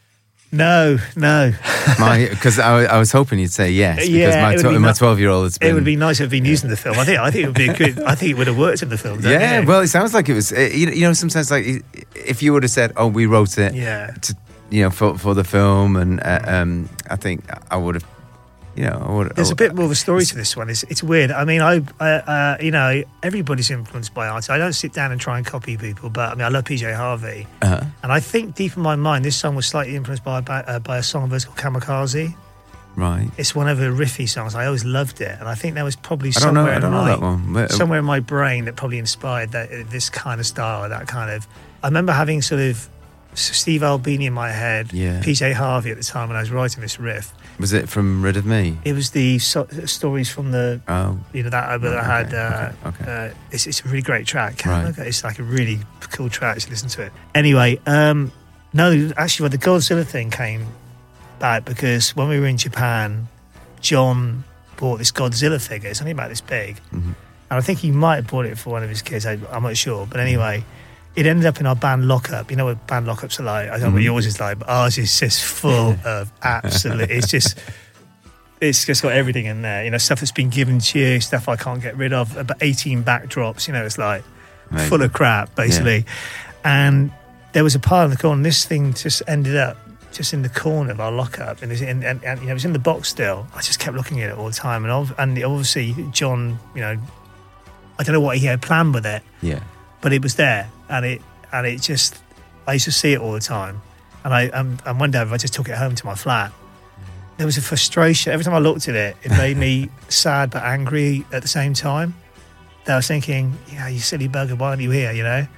No, no. My, because I, I was hoping you'd say yes. Because Yeah, my it would tw- be my no- twelve-year-old has been. It would be nice if it'd been used in the film. I think. I think it would be a good. I think it would have worked in the film. Don't Yeah, you? well, it sounds like it was. uh, You know, you know, sometimes like if you would have said, "Oh, we wrote it," Yeah. to, you know, for for the film, and uh, um, I think I would have, you know, I would. There's a bit more of a story to this one. It's, it's weird. I mean, I, I uh, you know, everybody's influenced by art. I don't sit down and try and copy people, but I mean, I love P J Harvey, Uh-huh. and I think deep in my mind, this song was slightly influenced by by, uh, by a song of hers called Kamikaze. Right. It's one of her riffy songs. I always loved it, and I think there was probably I don't know. somewhere I don't in know my that one. But, uh, somewhere in my brain that probably inspired that this kind of style, that kind of. I remember having sort of Steve Albini in my head, Yeah. P J Harvey at the time when I was writing this riff. Was it from Rid of Me? It was the so- stories from the, Oh, you know, that album that I Right, had. okay, Uh, okay, okay. Uh, it's, it's a really great track. Right. Okay, it's like a really cool track to listen to it. Anyway, um, no, actually, well, the Godzilla thing came back because when we were in Japan, John bought this Godzilla figure. It's only about this big. Mhm. And I think he might have bought it for one of his kids. I, I'm not sure. But anyway, it ended up in our band lockup. You know what band lockups are like? I don't know what Mhm. yours is like, but ours is just full of absolute. It's just, it's just got everything in there. You know, stuff that's been given to you, stuff I can't get rid of. About eighteen backdrops. You know, it's like Amazing. full of crap, basically. And there was a pile in the corner. And this thing just ended up just in the corner of our lockup, and, and, and, and you know, it was in the box still. I just kept looking at it all the time, and ov- and obviously John, you know, I don't know what he had planned with it, Yeah. but it was there, and it and it just, I used to see it all the time, and I um, and one day I just took it home to my flat. There was a frustration every time I looked at it. It made me sad but angry at the same time. That I was thinking, yeah, you silly bugger, why aren't you here? You know,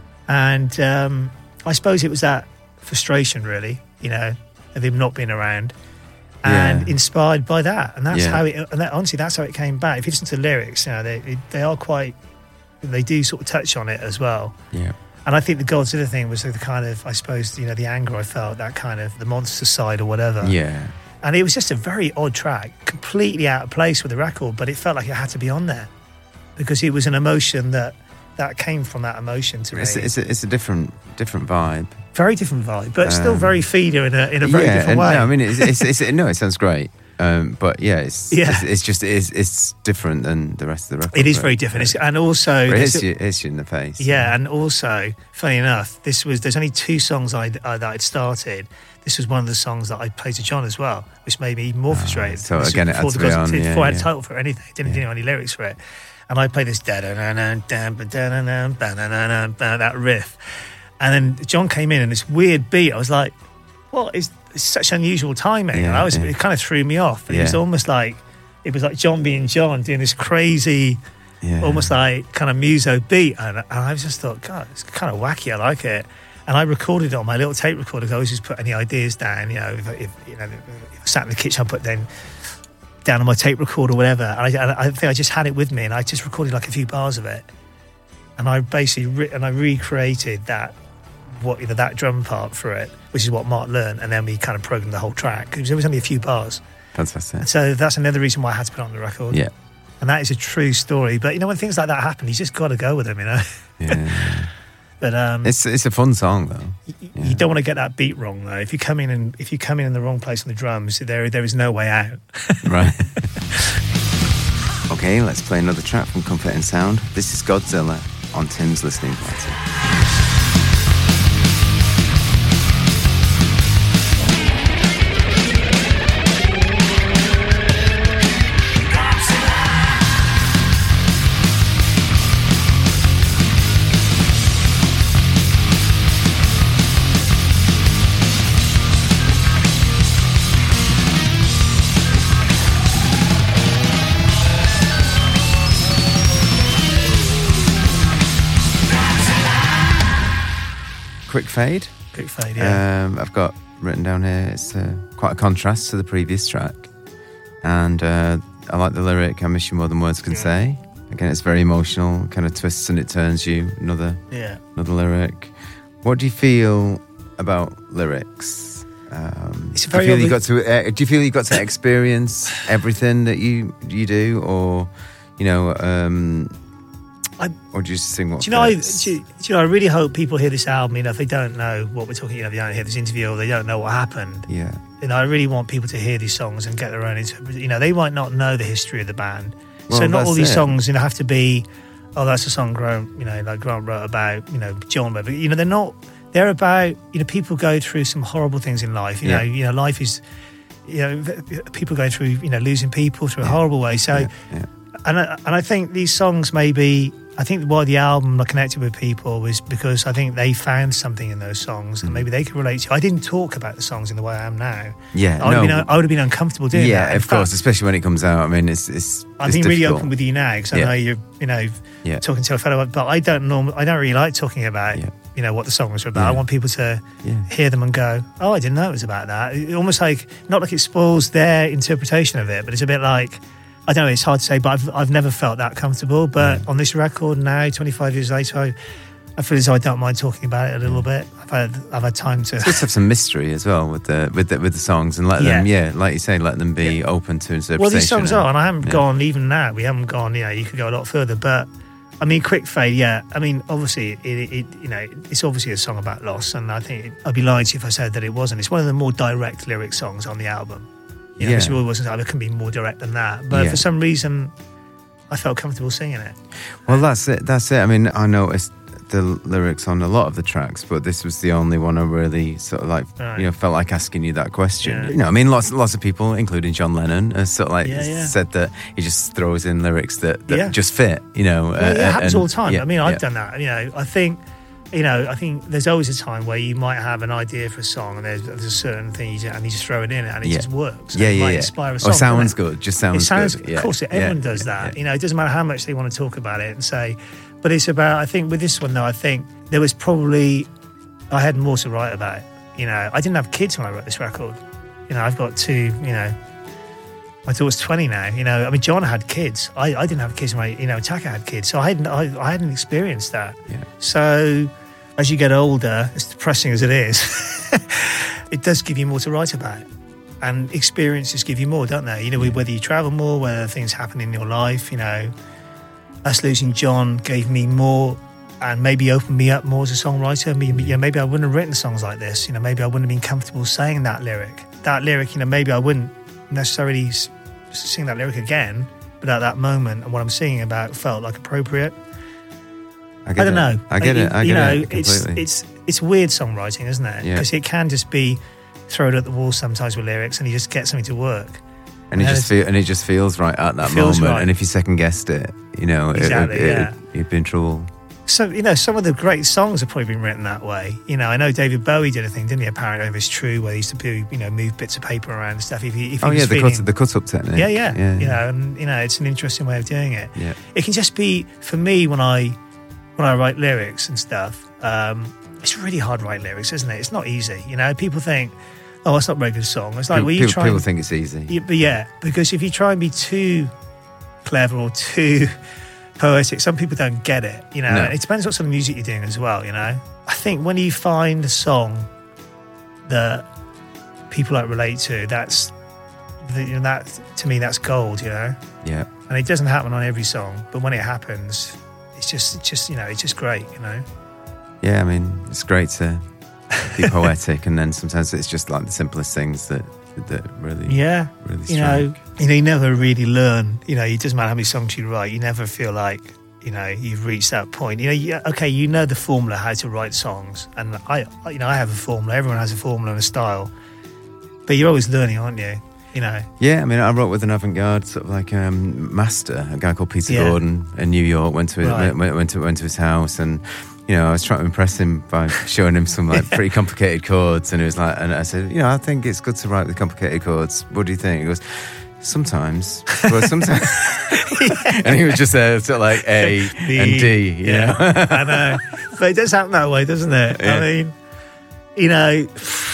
and um, I suppose it was that frustration, really, you know, of him not being around, and Yeah. inspired by that, and that's Yeah. how it. And that, honestly, that's how it came back. If you listen to the lyrics, you know, they they are quite, they do sort of touch on it as well. Yeah. And I think the Godzilla thing was the kind of, I suppose, you know, the anger I felt, that kind of the monster side or whatever. Yeah. And it was just a very odd track, completely out of place with the record, but it felt like it had to be on there because it was an emotion that that came from that emotion to me. It's, it's, a, it's a different different vibe. Very different vibe, but still Um, very feeder in a in a very yeah, different and, way. No, I mean, it's, it's, it's no, it sounds great. Um, but yeah, it's, Yeah. it's it's just it's, it's different than the rest of the record. it is but- very different, it's, and also but it there's hits a- you, it hits you in the face. yeah, and also funny enough, this was there's only two songs I uh, that I'd started. This was one of the songs that I played to John as well, which made me even more frustrated. Ah, so This was again, it had before to the be Godzilla- on, yeah, before I had a yeah. title for it or anything. Didn't Yeah. do any lyrics for it, and I played this da da da da da da da da da that riff, and then John came in and this weird beat. I was like, "What is it's such unusual timing?" and Yeah, I was yeah. it kind of threw me off. It was Yeah. almost like it was like John being John doing this crazy. Yeah. Almost like kind of muso beat, and, and I just thought, God, it's kind of wacky. I like it, and I recorded it on my little tape recorder. 'Cause I always just put any ideas down. You know, if, if you know, if I sat in the kitchen, I put them down on my tape recorder or whatever. And I, I think I just had it with me, and I just recorded like a few bars of it, and I basically re- and I recreated that what you know that drum part for it, which is what Mark learned, and then we kind of programmed the whole track because there was only a few bars. Fantastic. So that's another reason why I had to put it on the record. Yeah. And that is a true story. But, you know, when things like that happen, you just got to go with them, you know? Yeah. But um, It's it's a fun song though. y- yeah. you don't want to get that beat wrong though. If you come in and if you come in in the wrong place on the drums, there there is no way out. Right. Okay, let's play another track from Comfort and Sound. This is Godzilla on Tim's Listening Party. Quick fade. Quick fade, yeah. Um, I've got written down here, it's uh, quite a contrast to the previous track. And uh, I like the lyric, I miss you more than words can say. Again, it's very emotional, kind of twists and it turns you. Another, yeah. another lyric. What do you feel about lyrics? Um, It's a do very you feel you obvi- got to? Uh, do you feel you got to experience everything that you you do, or you know, um, I, or do you just sing what? do you know? I, fits? do, you, do you know? I really hope people hear this album. You know, if they don't know what we're talking, you know, if they don't hear this interview or they don't know what happened. Yeah. You know, I really want people to hear these songs and get their own interpretation. You know, they might not know the history of the band, Well, so not all that's these it. songs, you know, have to be. Oh, that's a song Grant, you know, like Grant wrote about, you know, John. But you know, they're not. They're about, you know, people go through some horrible things in life. You Yeah. know, you know, life is, you know, people go through, you know, losing people through a horrible way. So, Yeah, yeah. and I, and I think these songs maybe. I think why the album connected with people was because I think they found something in those songs and maybe they could relate to. I didn't talk about the songs in the way I am now. Yeah, I would, no. have, been, I would have been uncomfortable doing Yeah, that. In of course, fact, especially when it comes out. I mean, it's it's. I've it's been really difficult. open with you now because I Yeah. know you're, you know, Yeah. talking to a fellow, but I don't norm- I don't really like talking about, Yeah. you know, what the songs are about. Yeah. I want people to Yeah. hear them and go, oh, I didn't know it was about that. It, almost like, not like it spoils their interpretation of it, but it's a bit like, I don't know, it's hard to say, but I've, I've never felt that comfortable. But on this record now, twenty-five years later, I, I feel as though I don't mind talking about it a little bit. I've had, I've had time to... Just have some mystery as well with the with the, with the songs and let them, Yeah. yeah, like you say, let them be open to interpretation. Well, these songs and- are, and I haven't yeah. gone, even now, we haven't gone, you know, you could go a lot further, but I mean, Quick Fade, yeah. I mean, obviously, it, it you know, it's obviously a song about loss, and I think I'd be lying to you if I said that it wasn't. It's one of the more direct lyric songs on the album. You know, Yeah. Mister Will wasn't, it can be more direct than that. But Yeah. for some reason, I felt comfortable singing it. Well, that's it. That's it. I mean, I noticed the lyrics on a lot of the tracks, but this was the only one I really sort of like, Right. you know, felt like asking you that question. Yeah. You know, I mean, lots lots of people, including John Lennon, have sort of like Yeah, yeah. said that he just throws in lyrics that, that Yeah. just fit. You know, Well, it uh, happens and- all the time. yeah, I mean, I've yeah. done that. You know, I think, you know, I think there's always a time where you might have an idea for a song and there's, there's a certain thing you just, and you just throw it in and it Yeah. just works. Yeah, and it yeah, might yeah. inspire a Or song. sounds doesn't it? good. Just sounds, It sounds, good. of Yeah, course, yeah, everyone does yeah, that. yeah. You know, it doesn't matter how much they want to talk about it and say, but it's about, I think with this one though, I think there was probably, I had more to write about. You know, I didn't have kids when I wrote this record. You know, I've got two, you know, my daughter's twenty now. You know, I mean, John had kids. I, I didn't have kids when I, you know, Taka had kids. So I hadn't, I, I hadn't experienced that. Yeah. So as you get older, as depressing as it is, it does give you more to write about. And experiences give you more, don't they? You know, whether you travel more, whether things happen in your life, you know. Us losing John gave me more and maybe opened me up more as a songwriter. Maybe, you know, maybe I wouldn't have written songs like this. You know, maybe I wouldn't have been comfortable saying that lyric. That lyric, you know, maybe I wouldn't necessarily s- sing that lyric again, but at that moment and what I'm singing about felt like appropriate. I, get I don't it. know. I get it. I you get know, it it's completely. it's it's weird songwriting, isn't it? Yeah. Because it can just be thrown at the wall sometimes with lyrics, and you just get something to work. And it Yeah, just it's- feel, and it just feels right at that It feels moment. right. And if you second guessed it, you know, Exactly, it, it, yeah. it, you'd be in trouble. So, you know, some of the great songs have probably been written that way. You know, I know David Bowie did a thing, didn't he? Apparently, if it's true, where he used to do, you know, move bits of paper around and stuff. If he, if he Oh was yeah, the feeling, cut the cut up technique. yeah, yeah, yeah, you know, and you know, it's an interesting way of doing it. yeah. It can just be for me when I when I write lyrics and stuff. Um, it's really hard to write lyrics, isn't it? It's not easy. You know, people think, oh, it's not a very good song. It's like, People, well, you people, try. people and- think it's easy. Yeah, but yeah, because if you try and be too clever or too poetic, some people don't get it, you know. No. And it depends what sort of music you're doing as well, you know. I think when you find a song that people like relate to, that's the, you know, that to me that's gold, you know. Yeah. And it doesn't happen on every song, but when it happens, it's just, it's just you know, it's just great, you know. Yeah, I mean, it's great to be poetic, and then sometimes it's just like the simplest things that that really, Yeah, really strike. you know, you know, you never really learn. You know, it doesn't matter how many songs you write. You never feel like, you know, you've reached that point. You know, you, okay, you know the formula how to write songs, and I, you know, I have a formula. Everyone has a formula and a style, but you're always learning, aren't you? You know. Yeah, I mean, I wrote with an avant-garde sort of like um, master, a guy called Peter Yeah. Gordon in New York. Went to his, Right. went, went to went to his house, and you know, I was trying to impress him by showing him some like pretty complicated chords, and he was like, and I said, you know, I think it's good to write with complicated chords. What do you think? He goes, sometimes, well, sometimes, and he was just uh, sort of like A B, and D, you yeah. know. I know, but it does happen that way, doesn't it? Yeah. I mean, you know,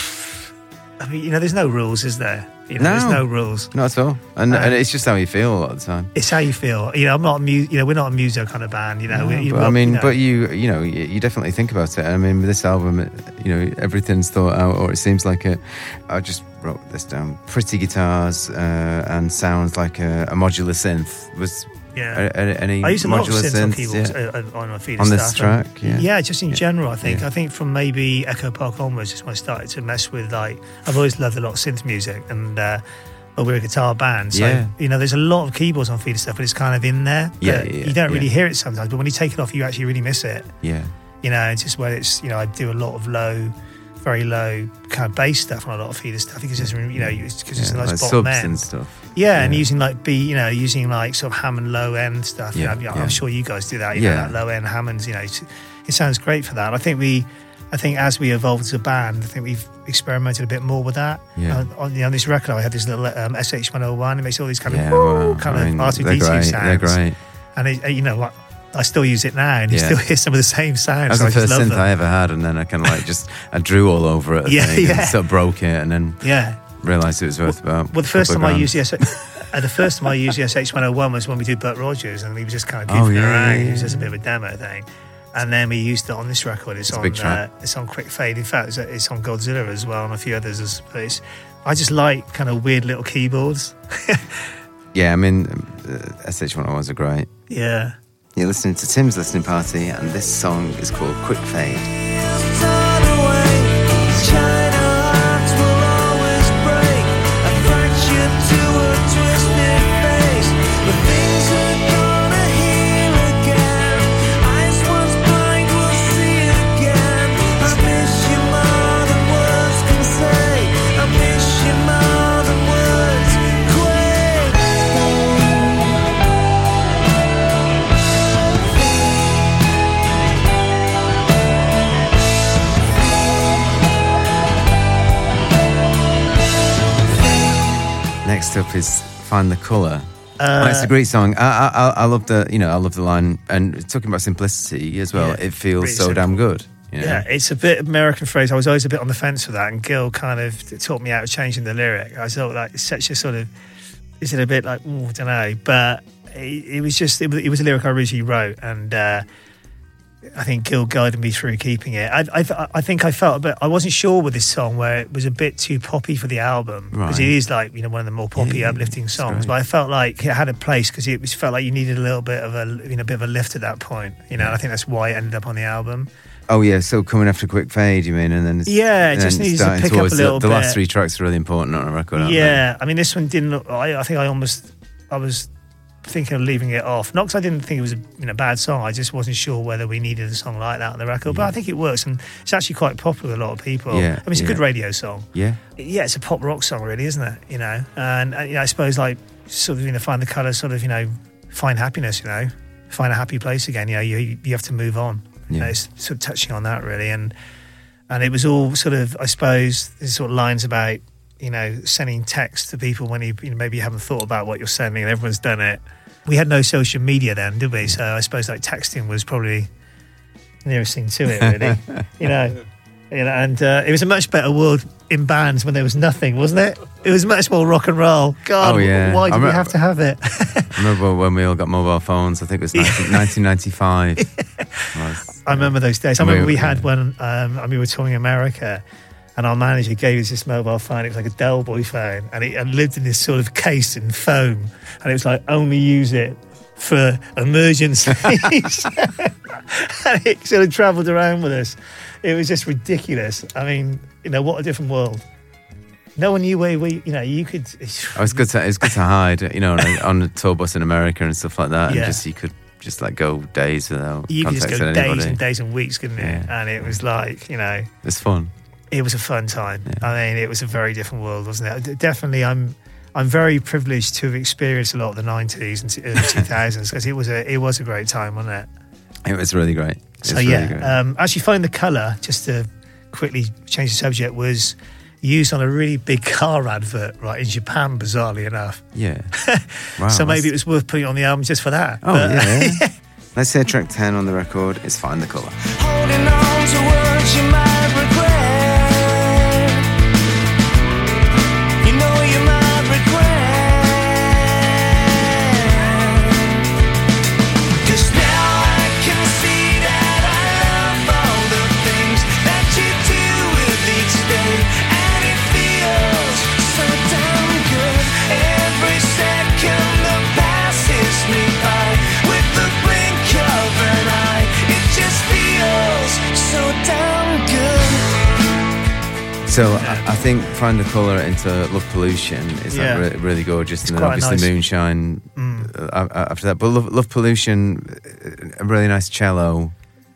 I mean, you know, there's no rules, is there? You know, No. there's no rules. Not at all, and Uh, and it's just how you feel a lot of the time. It's how you feel. You know, I'm not a mu- You know, we're not a muso kind of band. You know, No, we, you but, know, I mean, you know. but you, you know, you, you definitely think about it. I mean, with this album, it, you know, everything's thought out, or it seems like it. I just wrote this down: pretty guitars uh, and sounds like a, a modular synth. Was yeah. a, a, any I use a lot of modular synths on synths, keyboards yeah. uh, uh, on my feed On and this stuff. track, And yeah. just in Yeah. general, I think. Yeah. I think from maybe Echo Park onwards is when I started to mess with, like, I've always loved a lot of synth music, and uh, but we're a guitar band, so Yeah. you know, there's a lot of keyboards on feed and stuff, but it's kind of in there. Yeah, but yeah, yeah, you don't really yeah. hear it sometimes, but when you take it off, you actually really miss it. Yeah, You know, it's just where it's, you know, I do a lot of low, very low kind of bass stuff on a lot of feed and stuff. I think it's just, you know, because it's a yeah, nice like bottom subs end. and stuff. Yeah, and Yeah. using like B, you know, using like sort of Hammond low end stuff. Yeah, you know, yeah. I'm sure you guys do that. You Yeah. know, that low end Hammonds. You know, it's, it sounds great for that. I think we, I think as we evolved as a band, I think we've experimented a bit more with that. Yeah. Uh, on, you know, on this record, I had this little um, S H one oh one. It makes all these kind Yeah, of wow. kind I of mean, R two they're D two great. sounds. They're great. And it, you know, like, I still use it now, and you Yeah. still hear some of the same sounds. That was so I the just first love synth them. I ever had, and then I kind of like just I drew all over it. I Yeah, think, yeah. And sort of broke it, and then Yeah. realised it was worth about. Well, the first a time couple I of used grand. the S H, uh, the first time I used the S H one oh one was when we did Burt Rogers, and we were just kind of Oh, goofing yeah, around. yeah, It was yeah. just a bit of a demo thing, and then we used it on this record. It's, It's a on big track. Uh, it's on Quick Fade. In fact, it's, it's on Godzilla as well, and a few others. As, but it's, I just like kind of weird little keyboards. Yeah, I mean, uh, S H one oh ones are great. Yeah. You're listening to Tim's Listening Party, and this song is called Quick Fade. Next up is Find the Colour. Uh, Oh, it's a great song. I, I, I love the, you know, I love the line, and talking about simplicity as well. Yeah, it feels really so simple. damn good. You know? Yeah, it's a bit American phrase. I was always a bit on the fence with that, and Gil kind of taught me out of changing the lyric. I thought like it's such a sort of, is it a bit like, ooh, I don't know, but it, it was just, it was, it was a lyric I originally wrote, and uh, I think Gil guided me through keeping it. I, I, I think I felt a bit, I wasn't sure with this song where it was a bit too poppy for the album, because Right. it is like, you know, one of the more poppy, Yeah, uplifting it's songs, great. but I felt like it had a place because it was, felt like you needed a little bit of a, you know, a bit of a lift at that point, you know, and I think that's why it ended up on the album. Oh yeah, so coming after Quick Fade, you mean, and then it's, Yeah, it and just then needs to starting pick up towards a little the, the last bit. three tracks are really important on a record. Aren't Yeah, I mean, this one didn't look. I, I think I almost, I was thinking of leaving it off. Not because I didn't think it was a you know, bad song. I just wasn't sure whether we needed a song like that on the record. But I think it works, and it's actually quite popular with a lot of people. Yeah, I mean, it's a yeah. good radio song. they? Yeah, Yeah, it's a pop rock song, really, isn't it? You know, and uh, you know, I suppose like sort of you know, find the colour, sort of you know, find happiness. You know, find a happy place again. You know, you you have to move on. You know, Yeah. it's sort of touching on that really, and and it was all sort of, I suppose, there's sort of lines about, you know, sending text to people when you, you know, maybe you haven't thought about what you're sending, and everyone's done it. We had no social media then, did we? So I suppose like texting was probably the nearest thing to it, really. you know, you know, and uh, it was a much better world in bands when there was nothing, wasn't it? It was much more rock and roll. God, Oh, yeah. why did I we remember- have to have it? I remember when we all got mobile phones. I think it was nineteen ninety-five. Was- I remember those days. I We- remember we yeah. had one. Um, I mean, we were touring America, And our manager gave us this mobile phone. It was like a Del Boy phone, and it and lived in this sort of case in foam. And it was like, only use it for emergencies. And it sort of travelled around with us. It was just ridiculous. I mean, you know, what a different world. No one knew where we, you know, you could. Oh, it's good to it's good to hide, you know, on a, on a tour bus in America and stuff like that, Yeah. and just you could just like go days without You could just go contacting days anybody. and days and weeks, couldn't it? Yeah. And it was like, you know, It's fun. it was a fun time. Yeah. I mean, it was a very different world, wasn't it? D- Definitely, I'm I'm very privileged to have experienced a lot of the nineties and t- early two thousands because it was a it was a great time, wasn't it? It was really great. It So was yeah, really great. um, actually, finding the colour, just to quickly change the subject, was used on a really big car advert, right, in Japan, bizarrely enough. yeah. Wow, So maybe that's- it was worth putting it on the album just for that. Oh But- yeah. Let's hear track ten on the record. It's Find the Colour. Holding on to words you might regret. You know you might regret. 'Cause now I can see that I love all the things that you do with each day. And it feels so damn good. Every second that passes me by with the blink of an eye. It just feels so damn good. So I, I think Find the Colour into Love Pollution is Yeah. like re- really gorgeous, It's and then quite obviously nice. Moonshine uh, uh, after that. But Love, Love Pollution, uh, a really nice cello.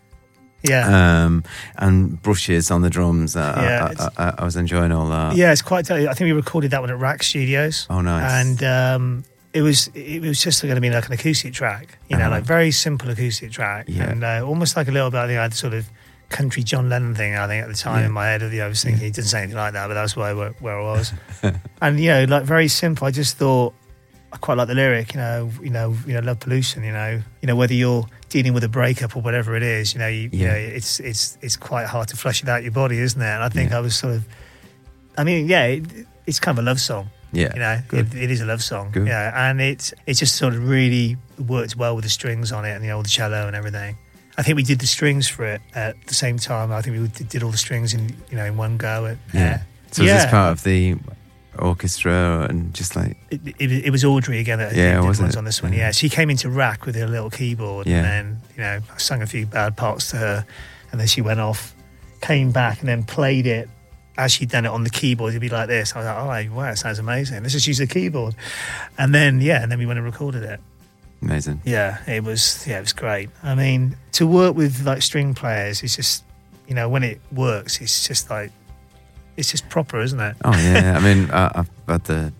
yeah. Um, and brushes on the drums. Uh, Yeah, I, it's- I, I, I was enjoying all that. Yeah, it's quite. I think we recorded that one at Rack Studios. Oh, nice. And um, it was it was just going to be like an acoustic track, you know, Uh-huh. like very simple acoustic track, Yeah. and uh, almost like a little bit. I think I had sort of country John Lennon thing. I think at the time Yeah. in my head, you know, I was thinking he didn't say anything like that, but that's where where, where I was. And you know, like very simple. I just thought I quite like the lyric. You know, you know, you know, love pollution. You know, you know whether you're dealing with a breakup or whatever it is. You know, you, you Yeah. know, it's it's it's quite hard to flush it out your body, isn't it? And I think Yeah. I was sort of. I mean, yeah, it, it's kind of a love song. Yeah. You know, Good. it, it is a love song. Good. Yeah, and it it just sort of really worked well with the strings on it and the old cello and everything. I think we did the strings for it at the same time. I think we did, did all the strings in you know in one go. At, Yeah. So yeah. is this part of the orchestra and just like It, it, it was Audrey again that Yeah, did the was ones it? on this one. Yeah. Yeah, she came into Rack with her little keyboard, Yeah. and then you know I sung a few bad parts to her, and then she went off, came back, and then played it as she'd done it on the keyboard. It'd be like this. I was like, oh wow, it sounds amazing. Let's just use the keyboard, and then yeah, and then we went and recorded it. amazing? Yeah, it was. Yeah, it was great. I mean, to work with like string players, it's just, you know, when it works, it's just like, it's just proper, isn't it? Oh yeah. I mean, I, I've had the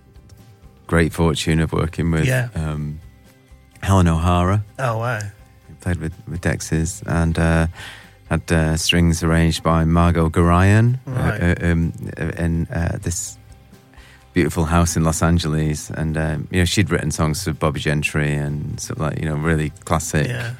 great fortune of working with Yeah. um, Helen O'Hara. Oh wow. Played with, with Dexys and uh, had uh, strings arranged by Margot Garayan Right. uh, uh, um, in uh, this beautiful house in Los Angeles. And um, you know, she'd written songs for Bobby Gentry and sort of like, you know, really classic Yeah.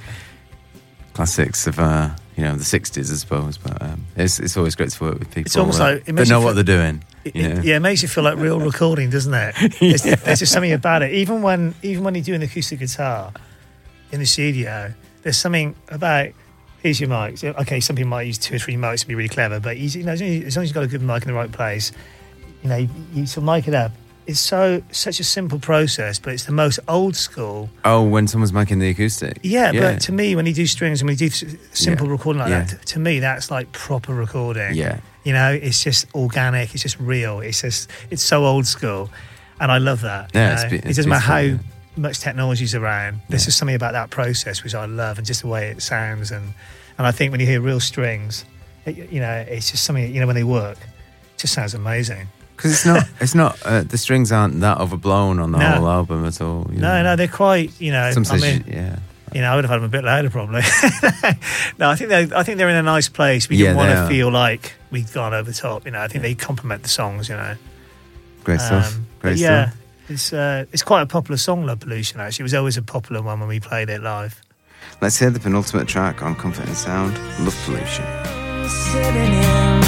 classics of uh, you know the sixties, I suppose. But um, it's it's always great to work with people It's almost that, like- it that makes know you what feel- they're doing. It, You it- know? yeah, it makes you feel like real recording, doesn't it? There's, there's just something about it. Even when even when you do an acoustic guitar in the studio, there's something about. Here's your mic. So, okay, some people might use two or three mics to be really clever, but you, you know, as long as as long as you've got a good mic in the right place, you know, you, you sort of mic it up. It's so such a simple process, but it's the most old school. Oh, when someone's making the acoustic. Yeah, but to me, when you do strings and when you do s- simple Yeah. recording like Yeah. that, to, to me, that's like proper recording. Yeah. You know, it's just organic. It's just real. It's just, it's so old school. And I love that. you Yeah, it's know? be- it it's doesn't matter how beautiful, much technology's around. There's Yeah. just something about that process which I love and just the way it sounds. And, and I think when you hear real strings, it, you know, it's just something, you know, when they work, it just sounds amazing. Because it's not, it's not. Uh, the strings aren't that overblown on the No. whole album at all. You No, know? no, they're quite, you know, Sometimes, I mean, you- yeah, You know, I would have had them a bit louder probably. No, I think they I think they're in a nice place. We Yeah, didn't want they to are. feel like we'd gone over the top. You know, I think they complement the songs. You know, great stuff. Um, Great but yeah, stuff. it's uh, it's quite a popular song, Love Pollution. Actually, it was always a popular one when we played it live. Let's hear the penultimate track on Comfort and Sound, Love Pollution. Sitting in.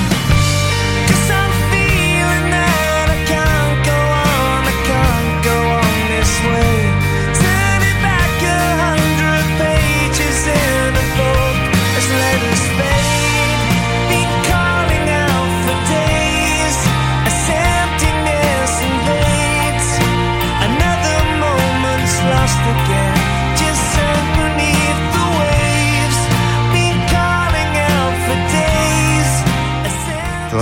'Cause I'm feeling that I can't go on, I can't go on this way. Turn it back a hundred pages in a book as letters fade. Be calling out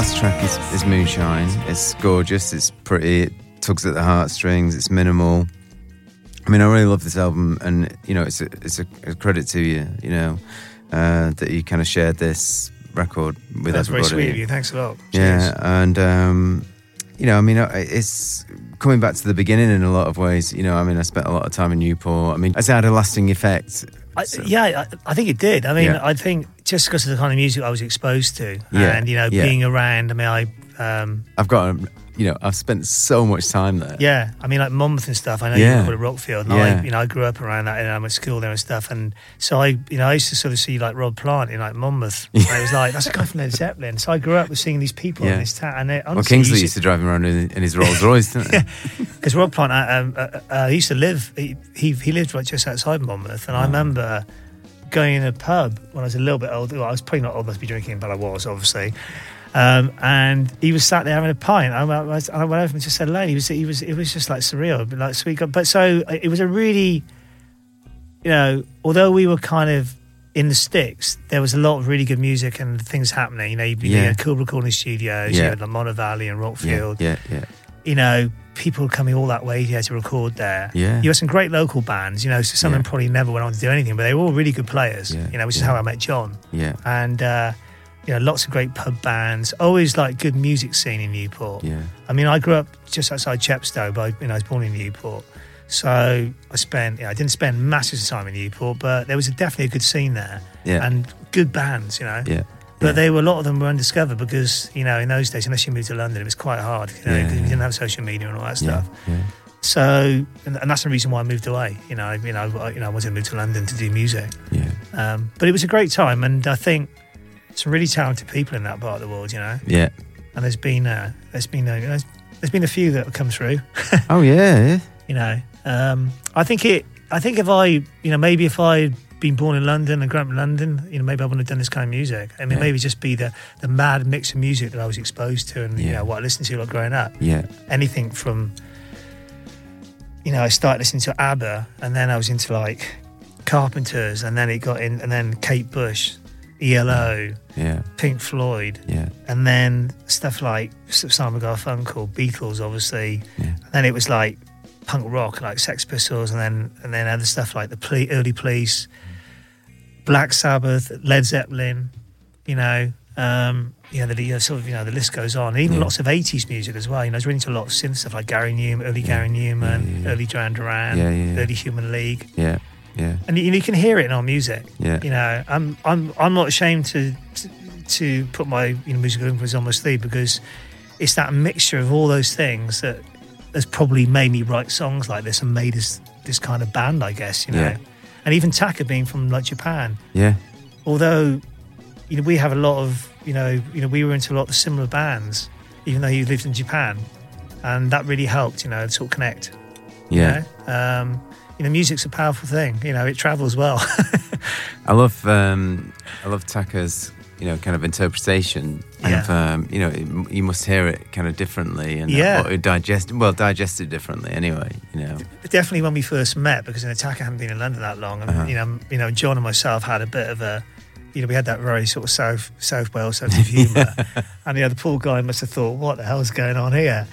last track is, is Moonshine. It's gorgeous, it's pretty, it tugs at the heartstrings, it's minimal. I mean, I really love this album, and, you know, it's a, it's a, a credit to you, you know, uh, that you kind of shared this record with That's everybody. very sweet of you. Thanks a lot. Yeah, Cheers. and, um, you know, I mean, it's coming back to the beginning in a lot of ways. You know, I mean, I spent a lot of time in Newport. I mean, it's had a lasting effect. I, So- yeah, I, I think it did. I mean, Yeah. I think just because of the kind of music I was exposed to, Yeah, and you know, yeah. being around. I mean, I, um, I've got, um, you know, I've spent so much time there. yeah, I mean, like Monmouth and stuff. I know Yeah. you called it Rockfield. And Yeah. I, you know, I grew up around that, and I went to school there and stuff. And so I, you know, I used to sort of see like Rod Plant in like Monmouth. And it was like, that's a guy from Led Zeppelin. So I grew up with seeing these people Yeah. in this town. And it, Well, honestly, Kingsley you used to drive him around in, in his Rolls Royce, didn't he? because Rod Plant, uh, um, uh, uh, he used to live. He, he he lived right just outside Monmouth, and I remember going in a pub when I was a little bit older. Well, I was probably not old enough to be drinking, but I was obviously. Um, and he was sat there having a pint. I, I, was, I went over and just said hello. He was he was it was just like surreal, but like sweet. guy. But so it was a really, you know, although we were kind of in the sticks, there was a lot of really good music and things happening. You know, you, Yeah. you had cool recording studios, Yeah. you had like Mono Valley and Yeah, Rockfield. yeah, yeah. You know, people coming all that way here to record there. Yeah. You had some great local bands, you know, so some Yeah. of them probably never went on to do anything, but they were all really good players, Yeah, you know, which is yeah. how I met John. Yeah, And, uh, you know, lots of great pub bands, always like good music scene in Newport. yeah, I mean, I grew up just outside Chepstow, but, you know, I was born in Newport. So I spent, yeah, I didn't spend masses of time in Newport, but there was a, definitely a good scene there. Yeah. And good bands, you know. yeah. But yeah. they were a lot of them were undiscovered because, you know, in those days, unless you moved to London, it was quite hard, you know, Yeah, 'cause yeah. you didn't have social media and all that yeah, stuff. yeah. So, and, and that's the reason why I moved away. You know, I, you know, I, you know, I wanted to move to London to do music. yeah. Um, but it was a great time, and I think some really talented people in that part of the world. You know, Yeah. and there's been, uh, there's been, uh, there's, there's been a few that have come through. Oh, yeah, yeah. You know, um, I think it. I think if I, you know, maybe if I'd been born in London and grown up in London, you know, maybe I wouldn't have done this kind of music. I mean, Yeah. maybe just be the the mad mix of music that I was exposed to, and you Yeah. know what I listened to like growing up. Yeah, Anything from, you know, I started listening to ABBA, and then I was into like Carpenters, and then it got in, and then Kate Bush, E L O, yeah, Pink Floyd, yeah, and then stuff like Simon Garfunkel, Beatles, obviously. yeah. And then it was like punk rock, like Sex Pistols, and then and then other stuff like the Ple- Early Police, Black Sabbath, Led Zeppelin. You know, um, you know, the you know, sort of you know the list goes on. And even Yeah. lots of eighties music as well. You know, I was really into a lot of synth stuff like Gary Newman, early Gary Newman, Yeah, yeah, yeah. early Duran Duran, Yeah, yeah, yeah. early Human League. Yeah, yeah, And you, you can hear it in our music. Yeah. You know, I'm I'm I'm not ashamed to to, to put my you know musical influence on my sleeve, because it's that mixture of all those things that has probably made me write songs like this and made us this kind of band, I guess. You know, Yeah. and even Taka being from like Japan, yeah, although you know we have a lot of you know you know we were into a lot of similar bands, even though he lived in Japan, and that really helped. You know, sort of connect. yeah. You know? Um, you know, music's a powerful thing. You know, it travels well. I love, um, I love Taka's, you know, kind of interpretation. Yeah. Of, um, you know, it- you must hear it kind of differently, and Yeah. or digest, well, digest it differently. Anyway, you know. Definitely when we first met, because in Attack I hadn't been in London that long, and Uh-huh. you know, you know, John and myself had a bit of a, you know, we had that very sort of South South Wales sense of humour, and you know, the poor guy must have thought, what the hell's going on here?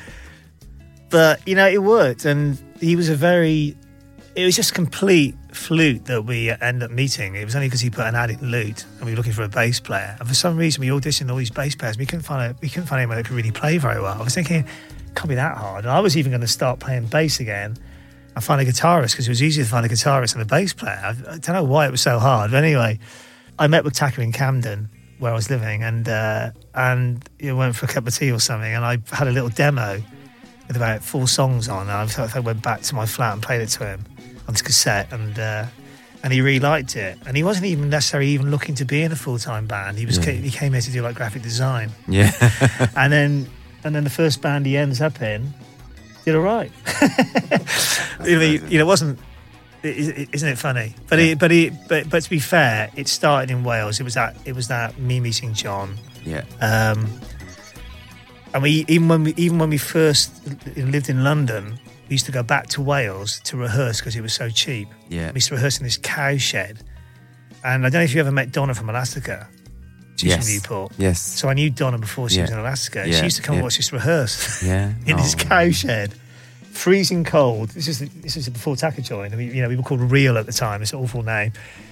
But you know, it worked, and he was a very, it was just complete flute that we ended up meeting. It was only because he put an ad in Loot, and we were looking for a bass player, and for some reason we auditioned all these bass players. We couldn't find a, we couldn't find anyone that could really play very well. I was thinking, it can't be that hard. And I was even going to start playing bass again. I found a guitarist because it was easier to find a guitarist than a bass player. I, I don't know why it was so hard, but anyway, I met with Taka in Camden, where I was living, and uh, and you know, went for a cup of tea or something, and I had a little demo with about four songs on. And I, I went back to my flat and played it to him on this cassette, and uh, and he really liked it. And he wasn't even necessarily even looking to be in a full time band. He was Yeah. he came here to do like graphic design, Yeah, and then and then the first band he ends up in did all right. you, know, you know, it wasn't. Isn't it funny? But Yeah. it, but it, but but to be fair, it started in Wales. It was that it was that me meeting John. yeah, Um, and we even when we even when we first lived in London, we used to go back to Wales to rehearse because it was so cheap. yeah. We used to rehearse in this cow shed. And I don't know if you ever met Donna from Elastica. She's Yes. from Newport. Yes. So I knew Donna before she Yeah. was in Alaska. Yeah, She used to come yeah. and watch us rehearse Yeah. in this Oh. cow shed, freezing cold. This is this is before Taka joined. I mean, you know, we were called Real at the time. It's an awful name.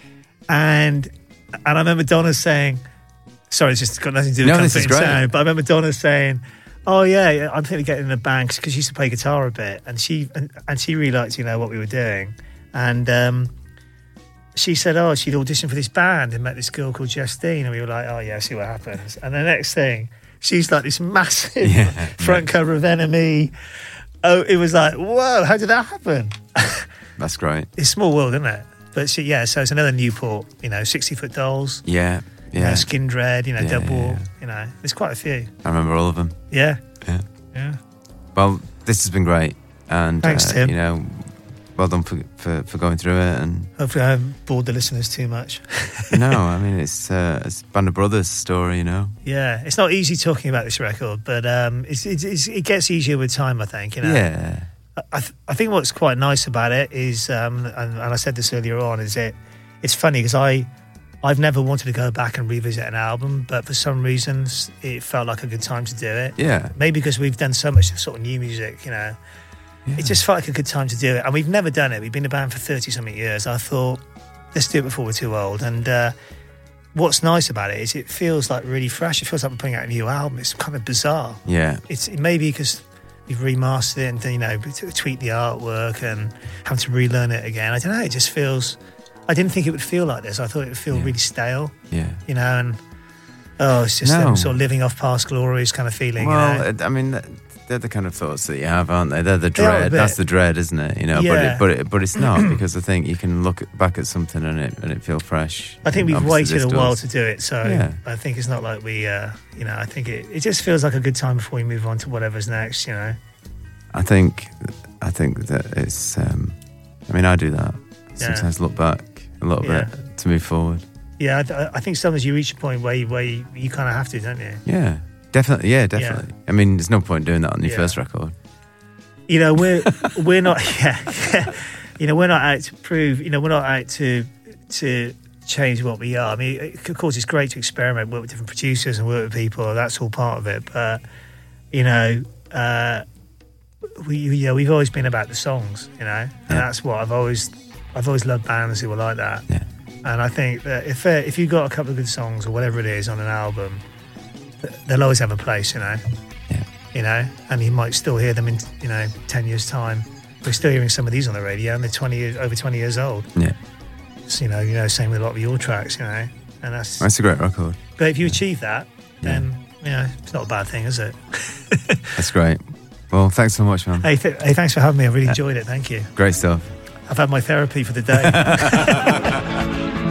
And and I remember Donna saying, "Sorry, it's just got nothing to do with No, this comfort is and great. sound." But I remember Donna saying, "Oh yeah, I'm thinking of getting in a band because she used to play guitar a bit, and she and, and she really liked, you know, what we were doing." And um, she said, "Oh, she'd auditioned for this band and met this girl called Justine," and we were like, "Oh yeah, see what happens." And the next thing, she's like this massive Yeah. front cover of Enemy. Oh, it was like, whoa, how did that happen? That's great. It's a small world, isn't it? But she, yeah, so it's another Newport, you know, sixty foot dolls, Yeah. you Yeah. know, Skin Dread, you know, Yeah, Double, yeah, yeah. you know, there's quite a few. I remember all of them. Yeah, Yeah. yeah. Well, this has been great. And, Thanks, uh, Tim. you know, well done for, for, for going through it. And Hopefully I haven't bored the listeners too much. no, I mean, it's, uh, it's Band of Brothers story, you know. Yeah, it's not easy talking about this record, but um, it's, it's, it's, it gets easier with time, I think, you know. Yeah. I, th- I think what's quite nice about it is, um, and, and I said this earlier on, is it it's funny because I I've never wanted to go back and revisit an album, but for some reasons it felt like a good time to do it. Yeah. Maybe because we've done so much sort of new music, you know. Yeah. It just felt like a good time to do it, and we've never done it. We've been a band for thirty something years. I thought, let's do it before we're too old. And uh, what's nice about it is it feels like really fresh. It feels like we're putting out a new album. It's kind of bizarre. Yeah. It's it maybe because we've remastered it and, you know, t- tweaked the artwork and having to relearn it again. I don't know. It just feels. I didn't think it would feel like this. I thought it would feel Yeah. really stale, Yeah. you know. And oh, it's just No. um, sort of living off past glories kind of feeling. Well, you know? it- I mean, th- they're the kind of thoughts that you have, aren't they? They're the They are a dread. bit. That's the dread, isn't it? You know, Yeah. but it, but it, but it's not, because I think you can look at, back at something and it and it feel fresh. I think And we've obviously waited a this while does. to do it, so Yeah. I think it's not like we, uh, you know, I think it, it just feels like a good time before we move on to whatever's next, you know. I think, I think that it's. Um, I mean, I do that. Yeah. Sometimes look back a little Yeah. bit to move forward. Yeah, I, th- I think sometimes you reach a point where you, where you, you kind of have to, don't you? Yeah, definitely. Yeah, definitely. I mean, there's no point doing that on your Yeah. first record. You know, we're we're not, yeah, yeah, you know, we're not out to prove, you know, we're not out to to change what we are. I mean, it- of course, it's great to experiment, work with different producers and work with people. That's all part of it. But you know, uh, we you know we've always been about the songs, you know, and Yeah. that's what I've always I've always loved bands who were like that. Yeah. And I think that if uh, if you've got a couple of good songs or whatever it is on an album, th- they'll always have a place, you know. Yeah. You know, and you might still hear them in, you know, ten years' time. We're still hearing some of these on the radio, and they're twenty years, over twenty years old. Yeah. So, you know, you know, same with a lot of your tracks, you know, and that's. That's a great record. But if you achieve that, then you know, it's not a bad thing, is it? That's great. Well, thanks so much, man. hey, th- hey, thanks for having me. I really enjoyed it. Thank you. Great stuff. I've had my therapy for the day.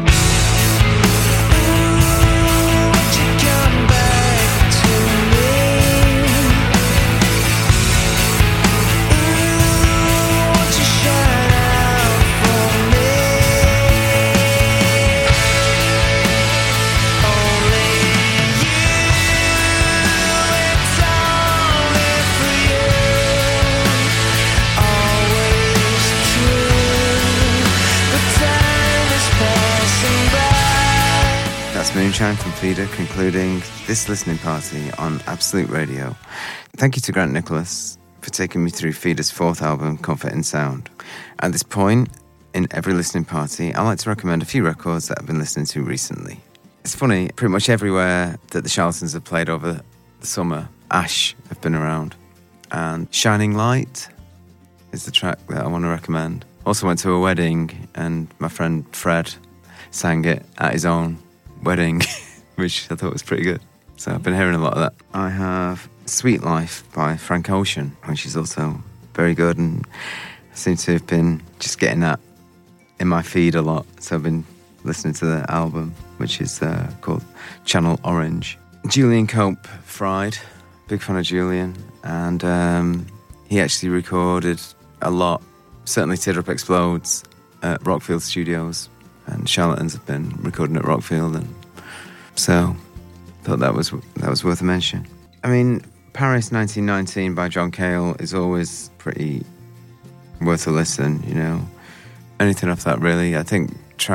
That's Moonshine from Feeder concluding this listening party on Absolute Radio. Thank you to Grant Nicholas for taking me through Feeder's fourth album, Comfort in Sound. At this point in every listening party, I like to recommend a few records that I've been listening to recently. It's funny, pretty much everywhere that the Charlatans have played over the summer, Ash have been around. And Shining Light is the track that I want to recommend. Also went to a wedding and my friend Fred sang it at his own wedding, which I thought was pretty good. So I've been hearing a lot of that. I have Sweet Life by Frank Ocean, which is also very good, and I seem to have been just getting that in my feed a lot. So I've been listening to the album, which is uh, called Channel Orange. Julian Cope Fried, big fan of Julian, and um, he actually recorded a lot, certainly Teardrop Explodes at Rockfield Studios, and Charlatans have been recording at Rockfield, and so thought that was that was worth a mention. I mean, Paris nineteen nineteen by John Cale is always pretty worth a listen, you know. Anything off that, really. I think track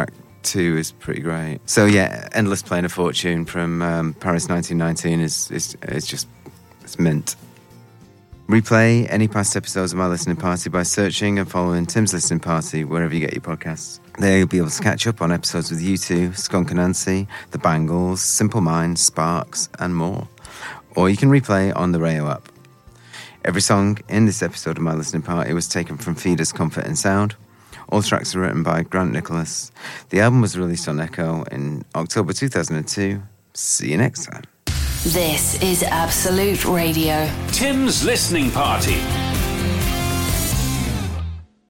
two is pretty great. So yeah, Endless Plane of Fortune from um, Paris nineteen nineteen is, is, is just, it's mint. Replay any past episodes of My Listening Party by searching and following Tim's Listening Party wherever you get your podcasts. There you'll be able to catch up on episodes with U two, Skunk Anansie, The Bangles, Simple Minds, Sparks, and more. Or you can replay on the Rayo app. Every song in this episode of My Listening Party was taken from Feeder's Comfort and Sound. All tracks are written by Grant Nicholas. The album was released on Echo in October two thousand two. See you next time. This is Absolute Radio. Tim's Listening Party.